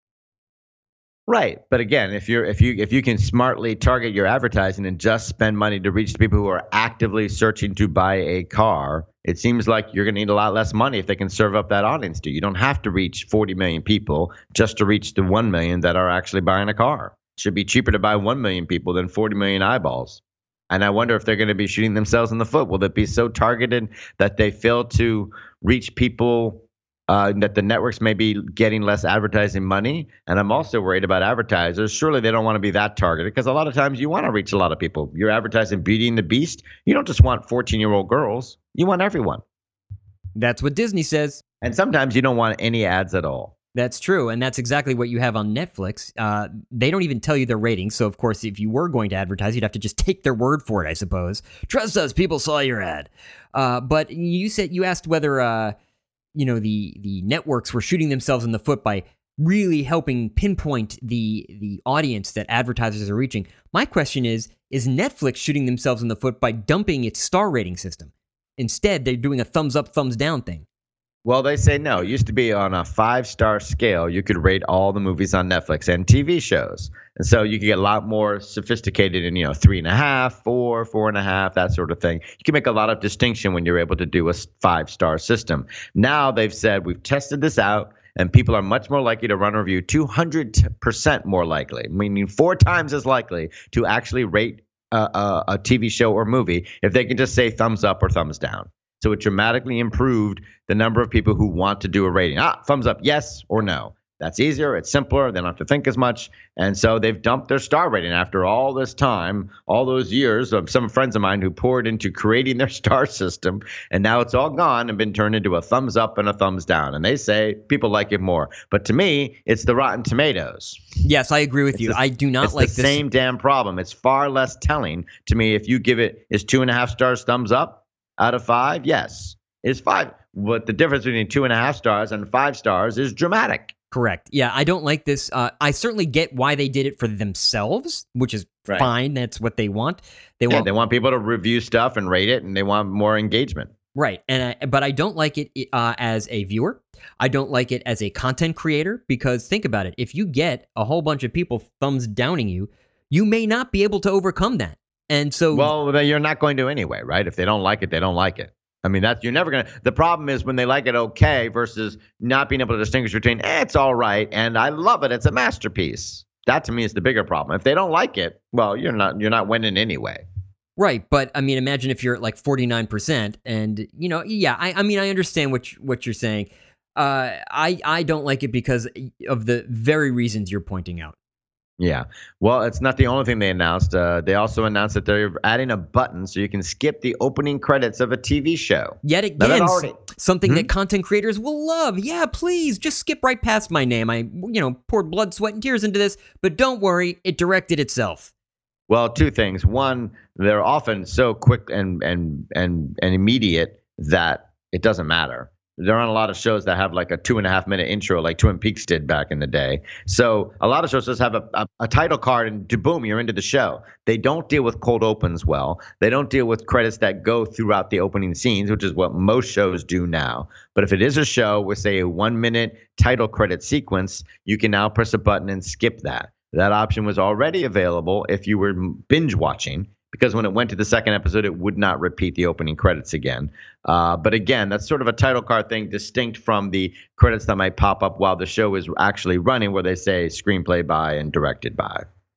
Right. But again, if you're if you if you can smartly target your advertising and just spend money to reach the people who are actively searching to buy a car, it seems like you're going to need a lot less money if they can serve up that audience to you. You don't have to reach forty million people just to reach the one million that are actually buying a car. It should be cheaper to buy one million people than forty million eyeballs. And I wonder if they're going to be shooting themselves in the foot. Will it be so targeted that they fail to reach people, uh, that the networks may be getting less advertising money? And I'm also worried about advertisers. Surely they don't want to be that targeted because a lot of times you want to reach a lot of people. You're advertising Beauty and the Beast. You don't just want fourteen-year-old girls. You want everyone. That's what Disney says. And sometimes you don't want any ads at all. That's true, and that's exactly what you have on Netflix. Uh, they don't even tell you their ratings, so of course, if you were going to advertise, you'd have to just take their word for it, I suppose. Trust us, people saw your ad. Uh, but you said you asked whether uh, you know the the networks were shooting themselves in the foot by really helping pinpoint the the audience that advertisers are reaching. My question is: is Netflix shooting themselves in the foot by dumping its star rating system? Instead, they're doing a thumbs up, thumbs down thing. Well, they say no. It used to be on a five-star scale. You could rate all the movies on Netflix and T V shows. And so you could get a lot more sophisticated in, you know, three and a half, four, four and a half, that sort of thing. You can make a lot of distinction when you're able to do a five-star system. Now they've said we've tested this out and people are much more likely to run a review, two hundred percent more likely, meaning four times as likely to actually rate a, a, a T V show or movie if they can just say thumbs up or thumbs down. So it dramatically improved the number of people who want to do a rating. Ah, thumbs up, yes or no. That's easier. It's simpler. They don't have to think as much. And so they've dumped their star rating after all this time, all those years of some friends of mine who poured into creating their star system. And now it's all gone and been turned into a thumbs up and a thumbs down. And they say people like it more. But to me, it's the Rotten Tomatoes. Yes, I agree with It's you. the- I do not It's like the this. same damn problem. It's far less telling to me if you give it is two and a half stars thumbs up out of five. Yes, it's five. But the difference between two and a half stars and five stars is dramatic. Correct. Yeah, I don't like this. Uh, I certainly get why they did it for themselves, which is Right. fine. That's what they want. They Yeah, want they want people to review stuff and rate it, and they want more engagement. right. And I, but I don't like it uh, as a viewer. I don't like it as a content creator because think about it. If you get a whole bunch of people thumbs downing you, you may not be able to overcome that. And so, Well, then you're not going to anyway, right? If they don't like it, they don't like it. I mean, that's you're never gonna. The problem is when they like it okay versus not being able to distinguish between eh, it's all right and I love it. It's a masterpiece. That to me is the bigger problem. If they don't like it, well, you're not you're not winning anyway. right. But I mean, imagine if you're at like forty-nine percent and, you know, yeah, I, I mean, I understand what, you, what you're saying. Uh, I, I don't like it because of the very reasons you're pointing out. Yeah. Well, it's not the only thing they announced. Uh, they also announced that they're adding a button so you can skip the opening credits of a T V show. Yet Now, that again, already- something Hmm? that content creators will love. Yeah, please, just skip right past my name. I, you know, poured blood, sweat, and tears into this, but don't worry, it directed itself. Well, two things. One, they're often so quick and and and and immediate that it doesn't matter. There aren't a lot of shows that have like a two and a half minute intro like Twin Peaks did back in the day. So a lot of shows just have a, a, a title card and boom, you're into the show. They don't deal with cold opens well. They don't deal with credits that go throughout the opening scenes, which is what most shows do now. But if it is a show with, say, a one minute title credit sequence, you can now press a button and skip that. That option was already available if you were binge watching, because when it went to the second episode, it would not repeat the opening credits again. Uh, but again, that's sort of a title card thing distinct from the credits that might pop up while the show is actually running, where they say screenplay by and directed by.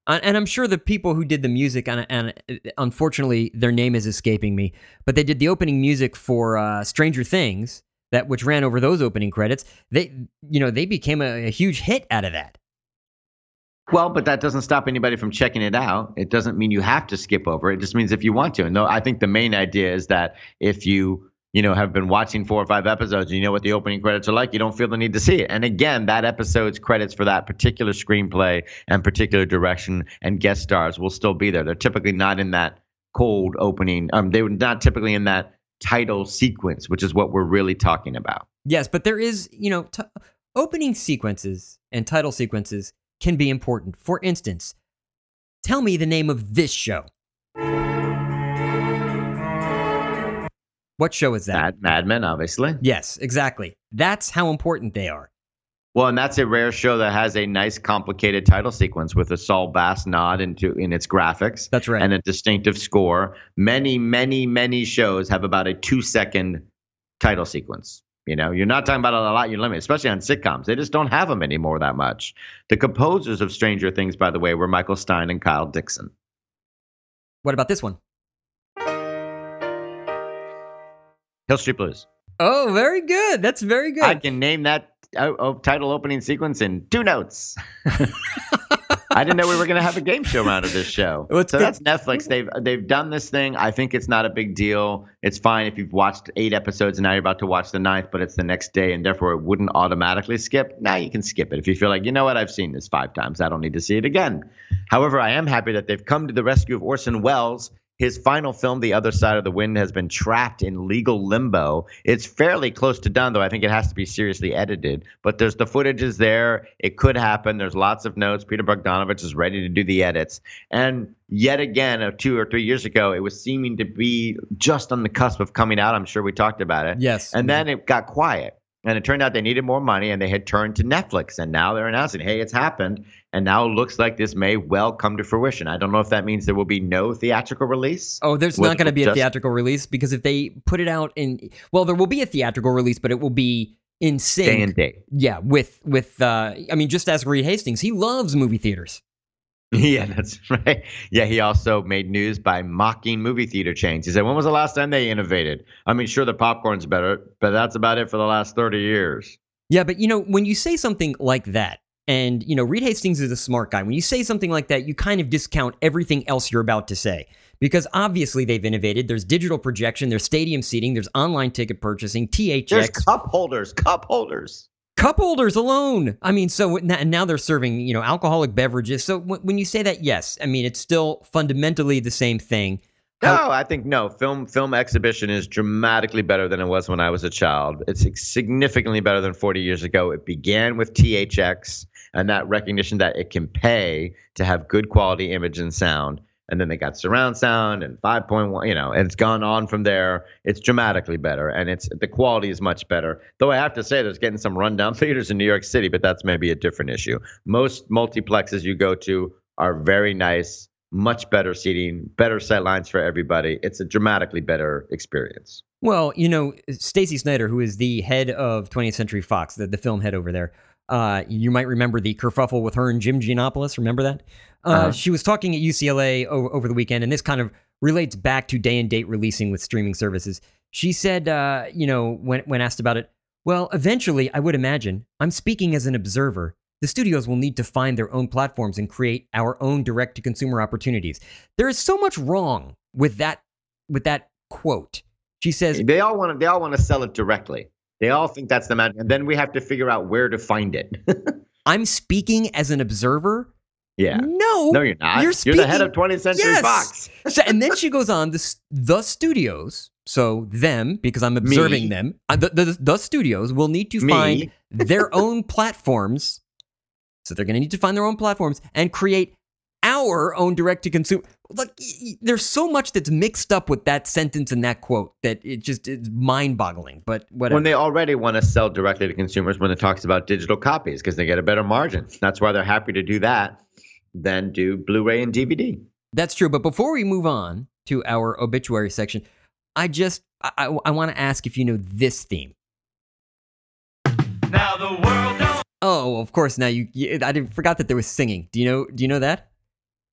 Uh, and I'm sure the people who did the music, and, and unfortunately their name is escaping me, but they did the opening music for uh, Stranger Things, that which ran over those opening credits. They, you know, they became a, a huge hit out of that. Well, but that doesn't stop anybody from checking it out. It doesn't mean you have to skip over. It just means if you want to. And no, I think the main idea is that if you, you know, have been watching four or five episodes and you know what the opening credits are like, you don't feel the need to see it. And again, that episode's credits for that particular screenplay and particular direction and guest stars will still be there. They're typically not in that cold opening. Um, they were not typically in that title sequence, which is what we're really talking about. Yes, but there is, you know, t- opening sequences and title sequences can be important. For instance, tell me the name of this show. What show is that? Mad, Mad Men, obviously. Yes, exactly. That's how important they are. Well, and that's a rare show that has a nice, complicated title sequence with a Saul Bass nod into in its graphics. That's right. And a distinctive score. Many, many, many shows have about a two-second title sequence. You know, you're not talking about a lot, you're limited, especially on sitcoms. They just don't have them anymore that much. The composers of Stranger Things, by the way, were Michael Stein and Kyle Dixon. What about this one? Hill Street Blues. Oh, very good. That's very good. I can name that uh, uh, title opening sequence in two notes. I didn't know we were going to have a game show around of this show. Well, so good. That's Netflix. They've they've done this thing. I think it's not a big deal. It's fine if you've watched eight episodes and now you're about to watch the ninth, but it's the next day and therefore it wouldn't automatically skip. Now you can skip it if you feel like, you know what, I've seen this five times. I don't need to see it again. However, I am happy that they've come to the rescue of Orson Welles. His final film, The Other Side of the Wind, has been trapped in legal limbo. It's fairly close to done, though. I think it has to be seriously edited. But there's the footage is there. It could happen. There's lots of notes. Peter Bogdanovich is ready to do the edits. And yet again, uh, two or three years ago, it was seeming to be just on the cusp of coming out. I'm sure we talked about it. Yes. And then it got quiet. And it turned out they needed more money, and they had turned to Netflix. And now they're announcing, hey, it's happened. And now it looks like this may well come to fruition. I don't know if that means there will be no theatrical release. Oh, there's not going to be just, a theatrical release because if they put it out in, well, there will be a theatrical release, but it will be in sync. Day and date. Yeah, with, with uh, I mean, just ask Reed Hastings. He loves movie theaters. Yeah, that's right. Yeah, he also made news by mocking movie theater chains. He said, when was the last time they innovated? I mean, sure, the popcorn's better, but that's about it for the last thirty years. Yeah, but, you know, when you say something like that, and, you know, Reed Hastings is a smart guy. When you say something like that, you kind of discount everything else you're about to say. Because obviously they've innovated. There's digital projection, there's stadium seating, there's online ticket purchasing, T H X. There's cup holders, cup holders. Cup holders alone. I mean, so now they're serving, you know, alcoholic beverages. So when you say that, yes, I mean, it's still fundamentally the same thing. No, I think no. Film film exhibition is dramatically better than it was when I was a child. It's significantly better than forty years ago. It began with T H X and that recognition that it can pay to have good quality image and sound. And then they got surround sound and five point one, you know, and it's gone on from there. It's dramatically better, and it's the quality is much better. Though I have to say there's getting some rundown theaters in New York City, but that's maybe a different issue. Most multiplexes you go to are very nice, much better seating, better sight lines for everybody. It's a dramatically better experience. Well, you know, Stacey Snider, who is the head of twentieth Century Fox, the, the film head over there, uh, you might remember the kerfuffle with her and Jim Giannopoulos. Remember that? Uh, uh-huh. She was talking at U C L A over, over the weekend, and this kind of relates back to day and date releasing with streaming services. She said, uh, you know, when when asked about it, well, eventually, I would imagine, I'm speaking as an observer, the studios will need to find their own platforms and create our own direct-to-consumer opportunities. There is so much wrong with that with that quote. She says they all want to they all want to sell it directly. They all think that's the magic, and then we have to figure out where to find it. I'm speaking as an observer. Yeah. No. No, you're not. You're, speaking, you're the head of twentieth Century yes. Fox. So, and then she goes on, the, the studios, so them, because I'm observing Me. them, uh, the, the, the studios will need to Me. find their own platforms. So they're going to need to find their own platforms and create our own direct-to-consumer. Look, there's so much that's mixed up with that sentence and that quote that it just is mind-boggling, but whatever. When they already want to sell directly to consumers when it talks about digital copies because they get a better margin. That's why they're happy to do that than do Blu-ray and D V D. That's true, but before we move on to our obituary section, I just, I, I, I want to ask if you know this theme. Now the world don't... Oh, of course, now you, you I didn't, forgot that there was singing. Do you know, do you know that?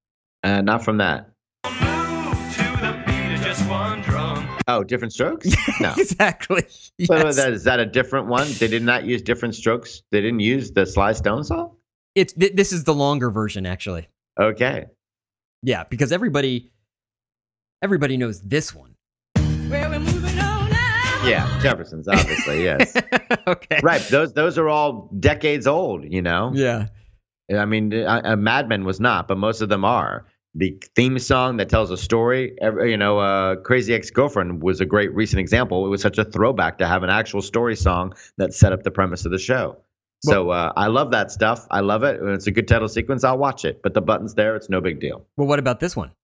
Uh, not from that. Move to the beat of just one drum. Oh, Different Strokes? No. Exactly. So Yes. that, is that a different one? They did not use Different Strokes? They didn't use the Sly Stone song? It's th- this is the longer version, actually. Okay. Yeah, because everybody everybody knows this one. Well, we're moving on now. Yeah, Jefferson's, obviously, yes. Okay. Right, those those are all decades old, you know? Yeah. I mean, a, a Mad Men was not, but most of them are. The theme song that tells a story, every, you know, uh, Crazy Ex-Girlfriend was a great recent example. It was such a throwback to have an actual story song that set up the premise of the show. So uh, I love that stuff. I love it. When it's a good title sequence, I'll watch it. But the button's there. It's no big deal. Well, what about this one?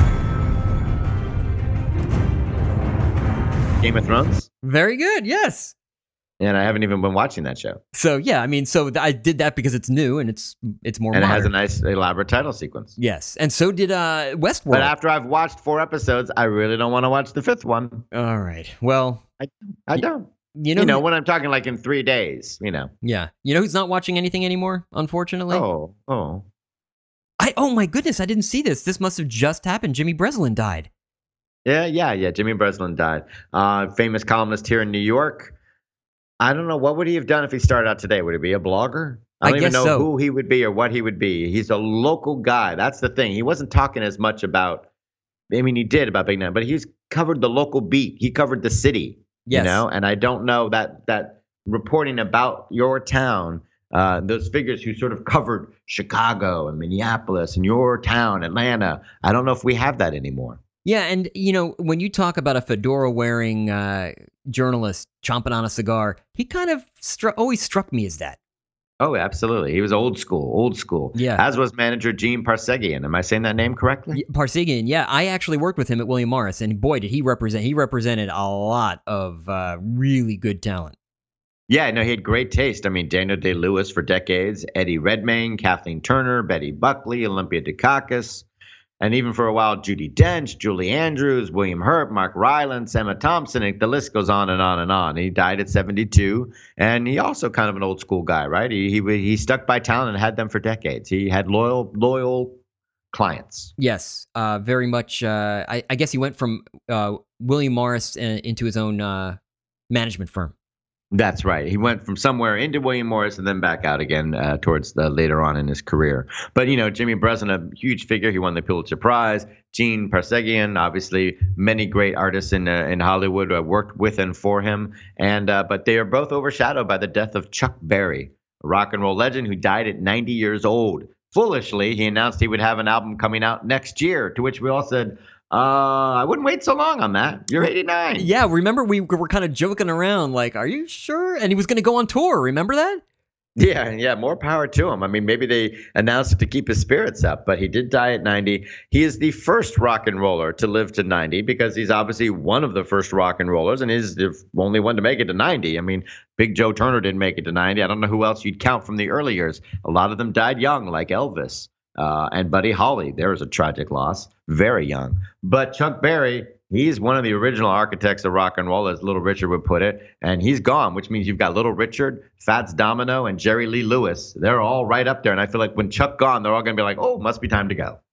Game of Thrones? Very good. Yes. And I haven't even been watching that show. So yeah, I mean, so th- I did that because it's new and it's it's more And modern. it has a nice, elaborate title sequence. Yes, and so did uh, Westworld. But after I've watched four episodes, I really don't want to watch the fifth one. All right. Well, I, I don't. you know, You know, who- when I'm talking like in three days, you know. yeah, you know who's not watching anything anymore? Unfortunately. Oh, oh. I oh my goodness, I didn't see this. This must have just happened. Jimmy Breslin died. Yeah, yeah, yeah. Jimmy Breslin died. Uh, famous columnist here in New York. I don't know. What would he have done if he started out today? Would he be a blogger? I I don't even guess know so. who he would be or what he would be. He's a local guy. That's the thing. He wasn't talking as much about, I mean, he did about Big Nine, but he's covered the local beat. He covered the city, Yes. you know? And I don't know that that reporting about your town, uh, those figures who sort of covered Chicago and Minneapolis and your town, Atlanta, I don't know if we have that anymore. Yeah, and you know, when you talk about a fedora-wearing uh, journalist chomping on a cigar, he kind of stru- always struck me as that. Oh, absolutely. He was old school, old school. Yeah. As was manager Gene Parsegian. Am I saying that name correctly? Y- Parsegian, yeah, I actually worked with him at William Morris, and boy, did he represent! He represented a lot of uh, really good talent. Yeah, no, he had great taste. I mean, Daniel Day-Lewis for decades, Eddie Redmayne, Kathleen Turner, Betty Buckley, Olympia Dukakis, and even for a while, Judi Dench, Julie Andrews, William Hurt, Mark Rylance, Emma Thompson, and the list goes on and on and on. He died at seventy-two, and he also kind of an old school guy, right? He he he stuck by talent and had them for decades. He had loyal loyal clients. Yes, uh, very much. Uh, I, I guess he went from uh, William Morris uh, into his own uh, management firm. That's right. He went from somewhere into William Morris and then back out again uh, towards the later on in his career. But, you know, Jimmy Breslin, a huge figure. He won the Pulitzer Prize. Gene Parsegian, obviously, many great artists in uh, in Hollywood uh, worked with and for him. And uh, but they are both overshadowed by the death of Chuck Berry, a rock and roll legend who died at ninety years old. Foolishly, he announced he would have an album coming out next year, to which we all said, Uh, I wouldn't wait so long on that. You're eighty-nine. Yeah, remember we were kind of joking around, like, "Are you sure?" And he was going to go on tour. Remember that? Yeah, yeah, more power to him. I mean, maybe they announced it to keep his spirits up, but he did die at ninety. He is the first rock and roller to live to ninety because he's obviously one of the first rock and rollers and is the only one to make it to ninety. I mean, Big Joe Turner didn't make it to ninety. I don't know who else you'd count from the early years. A lot of them died young, like Elvis. Uh, and Buddy Holly, there was a tragic loss, very young. But Chuck Berry, he's one of the original architects of rock and roll, as Little Richard would put it, and he's gone, which means you've got Little Richard, Fats Domino, and Jerry Lee Lewis. They're all right up there, and I feel like when Chuck gone, they're all going to be like, oh, must be time to go.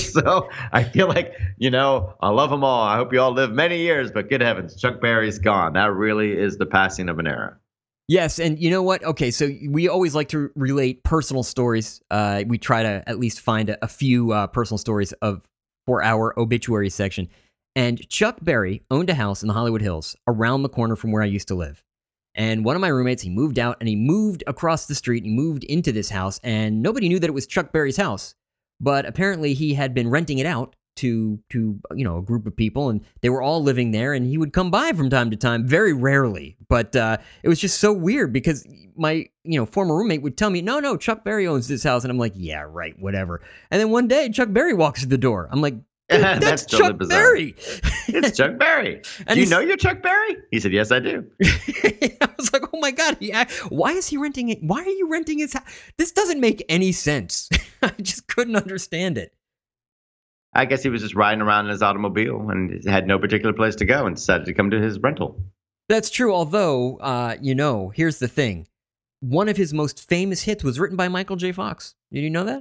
So I feel like, you know, I love them all. I hope you all live many years, but good heavens, Chuck Berry's gone. That really is the passing of an era. Yes, and you know what? Okay, so we always like to relate personal stories. Uh, we try to at least find a, a few uh, personal stories of for our obituary section. And Chuck Berry owned a house in the Hollywood Hills around the corner from where I used to live. And one of my roommates, he moved out and he moved across the street. He moved into this house, and nobody knew that it was Chuck Berry's house. But apparently, he had been renting it out to to you know a group of people, and they were all living there. And he would come by from time to time, very rarely. But uh, it was just so weird because my you know former roommate would tell me, "No, no, Chuck Berry owns this house," and I'm like, "Yeah, right, whatever." And then one day, Chuck Berry walks through the door. I'm like, Dude, that's, That's totally Chuck bizarre. Berry. It's Chuck Berry. And Do you he's- know you're Chuck Berry? He said, yes, I do. I was like, oh my God, he, act- why is he renting it? Why are you renting his house? This doesn't make any sense. I just couldn't understand it. I guess he was just riding around in his automobile and had no particular place to go and decided to come to his rental. That's true, although, uh, you know, here's the thing. One of his most famous hits was written by Michael J. Fox. Did you know that?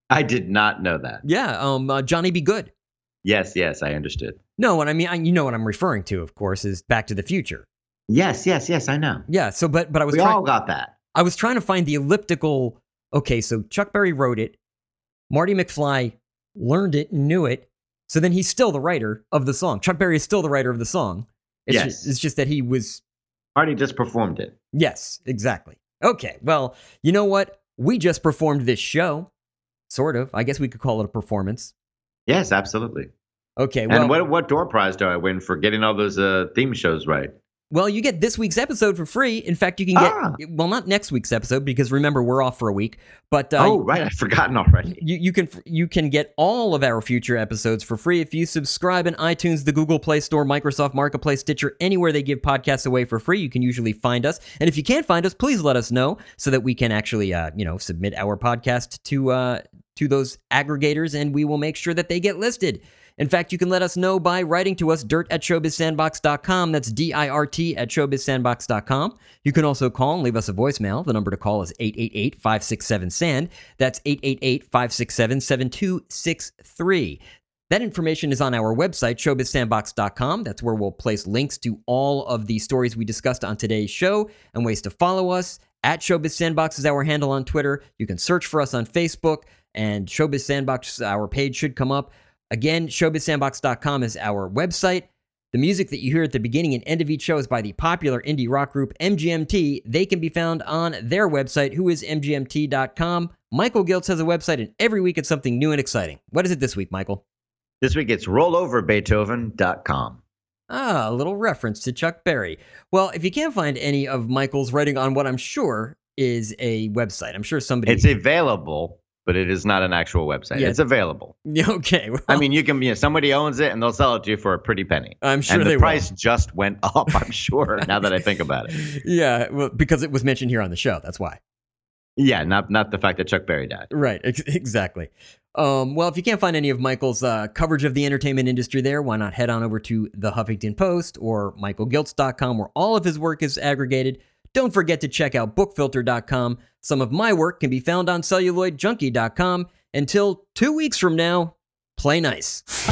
I did not know that. Yeah, um, uh, Johnny Be Good. Yes, yes, I understood. No, what I mean, I, you know what I'm referring to, of course, is Back to the Future. Yes, yes, yes, I know. Yeah. So, but but I was We trying, all got that. I was trying to find the elliptical. Okay, so Chuck Berry wrote it. Marty McFly learned it, knew it. So then he's still the writer of the song. Chuck Berry is still the writer of the song. It's Yes. Just, it's just that he was. Marty just performed it. Yes, exactly. Okay. Well, you know what? We just performed this show. Sort of. I guess we could call it a performance. Yes, absolutely. Okay. Well, And what what door prize do I win for getting all those uh, theme shows right? Well, you get this week's episode for free. In fact, you can get, Ah. well, not next week's episode, because remember, we're off for a week. But uh, oh, right. I've forgotten already. you, you can you can get all of our future episodes for free if you subscribe in iTunes, the Google Play Store, Microsoft Marketplace, Stitcher, anywhere they give podcasts away for free. You can usually find us. And if you can't find us, please let us know so that we can actually, uh, you know, submit our podcast to uh, to those aggregators, and we will make sure that they get listed. In fact, you can let us know by writing to us, dirt at showbiz sandbox dot com. That's D I R T at showbiz sandbox dot com. You can also call and leave us a voicemail. The number to call is eight eight eight, five six seven, S A N D. That's eight eight eight, five six seven, seven two six three. That information is on our website, showbiz sandbox dot com. That's where we'll place links to all of the stories we discussed on today's show and ways to follow us. At Showbiz Sandbox is our handle on Twitter. You can search for us on Facebook, and Showbiz Sandbox, our page should come up. Again, showbiz sandbox dot com is our website. The music that you hear at the beginning and end of each show is by the popular indie rock group M G M T. They can be found on their website, who is M G M T dot com. Michael Giltz has a website, and every week it's something new and exciting. What is it this week, Michael? This week it's rollover beethoven dot com. Ah, a little reference to Chuck Berry. Well, if you can't find any of Michael's writing on what I'm sure is a website, I'm sure somebody... It's available, but it is not an actual website. Yeah. It's available. Okay. Well, I mean, you can, you know, somebody owns it and they'll sell it to you for a pretty penny. I'm sure and they the will. price just went up, I'm sure, now that I think about it. Yeah, well, because it was mentioned here on the show. That's why. Yeah, not not the fact that Chuck Berry died. Right, ex- exactly. Um, well, if you can't find any of Michael's uh, coverage of the entertainment industry there, why not head on over to the Huffington Post or michael giltz dot com, where all of his work is aggregated. Don't forget to check out book filter dot com. Some of my work can be found on celluloid junkie dot com. Until two weeks from now, play nice.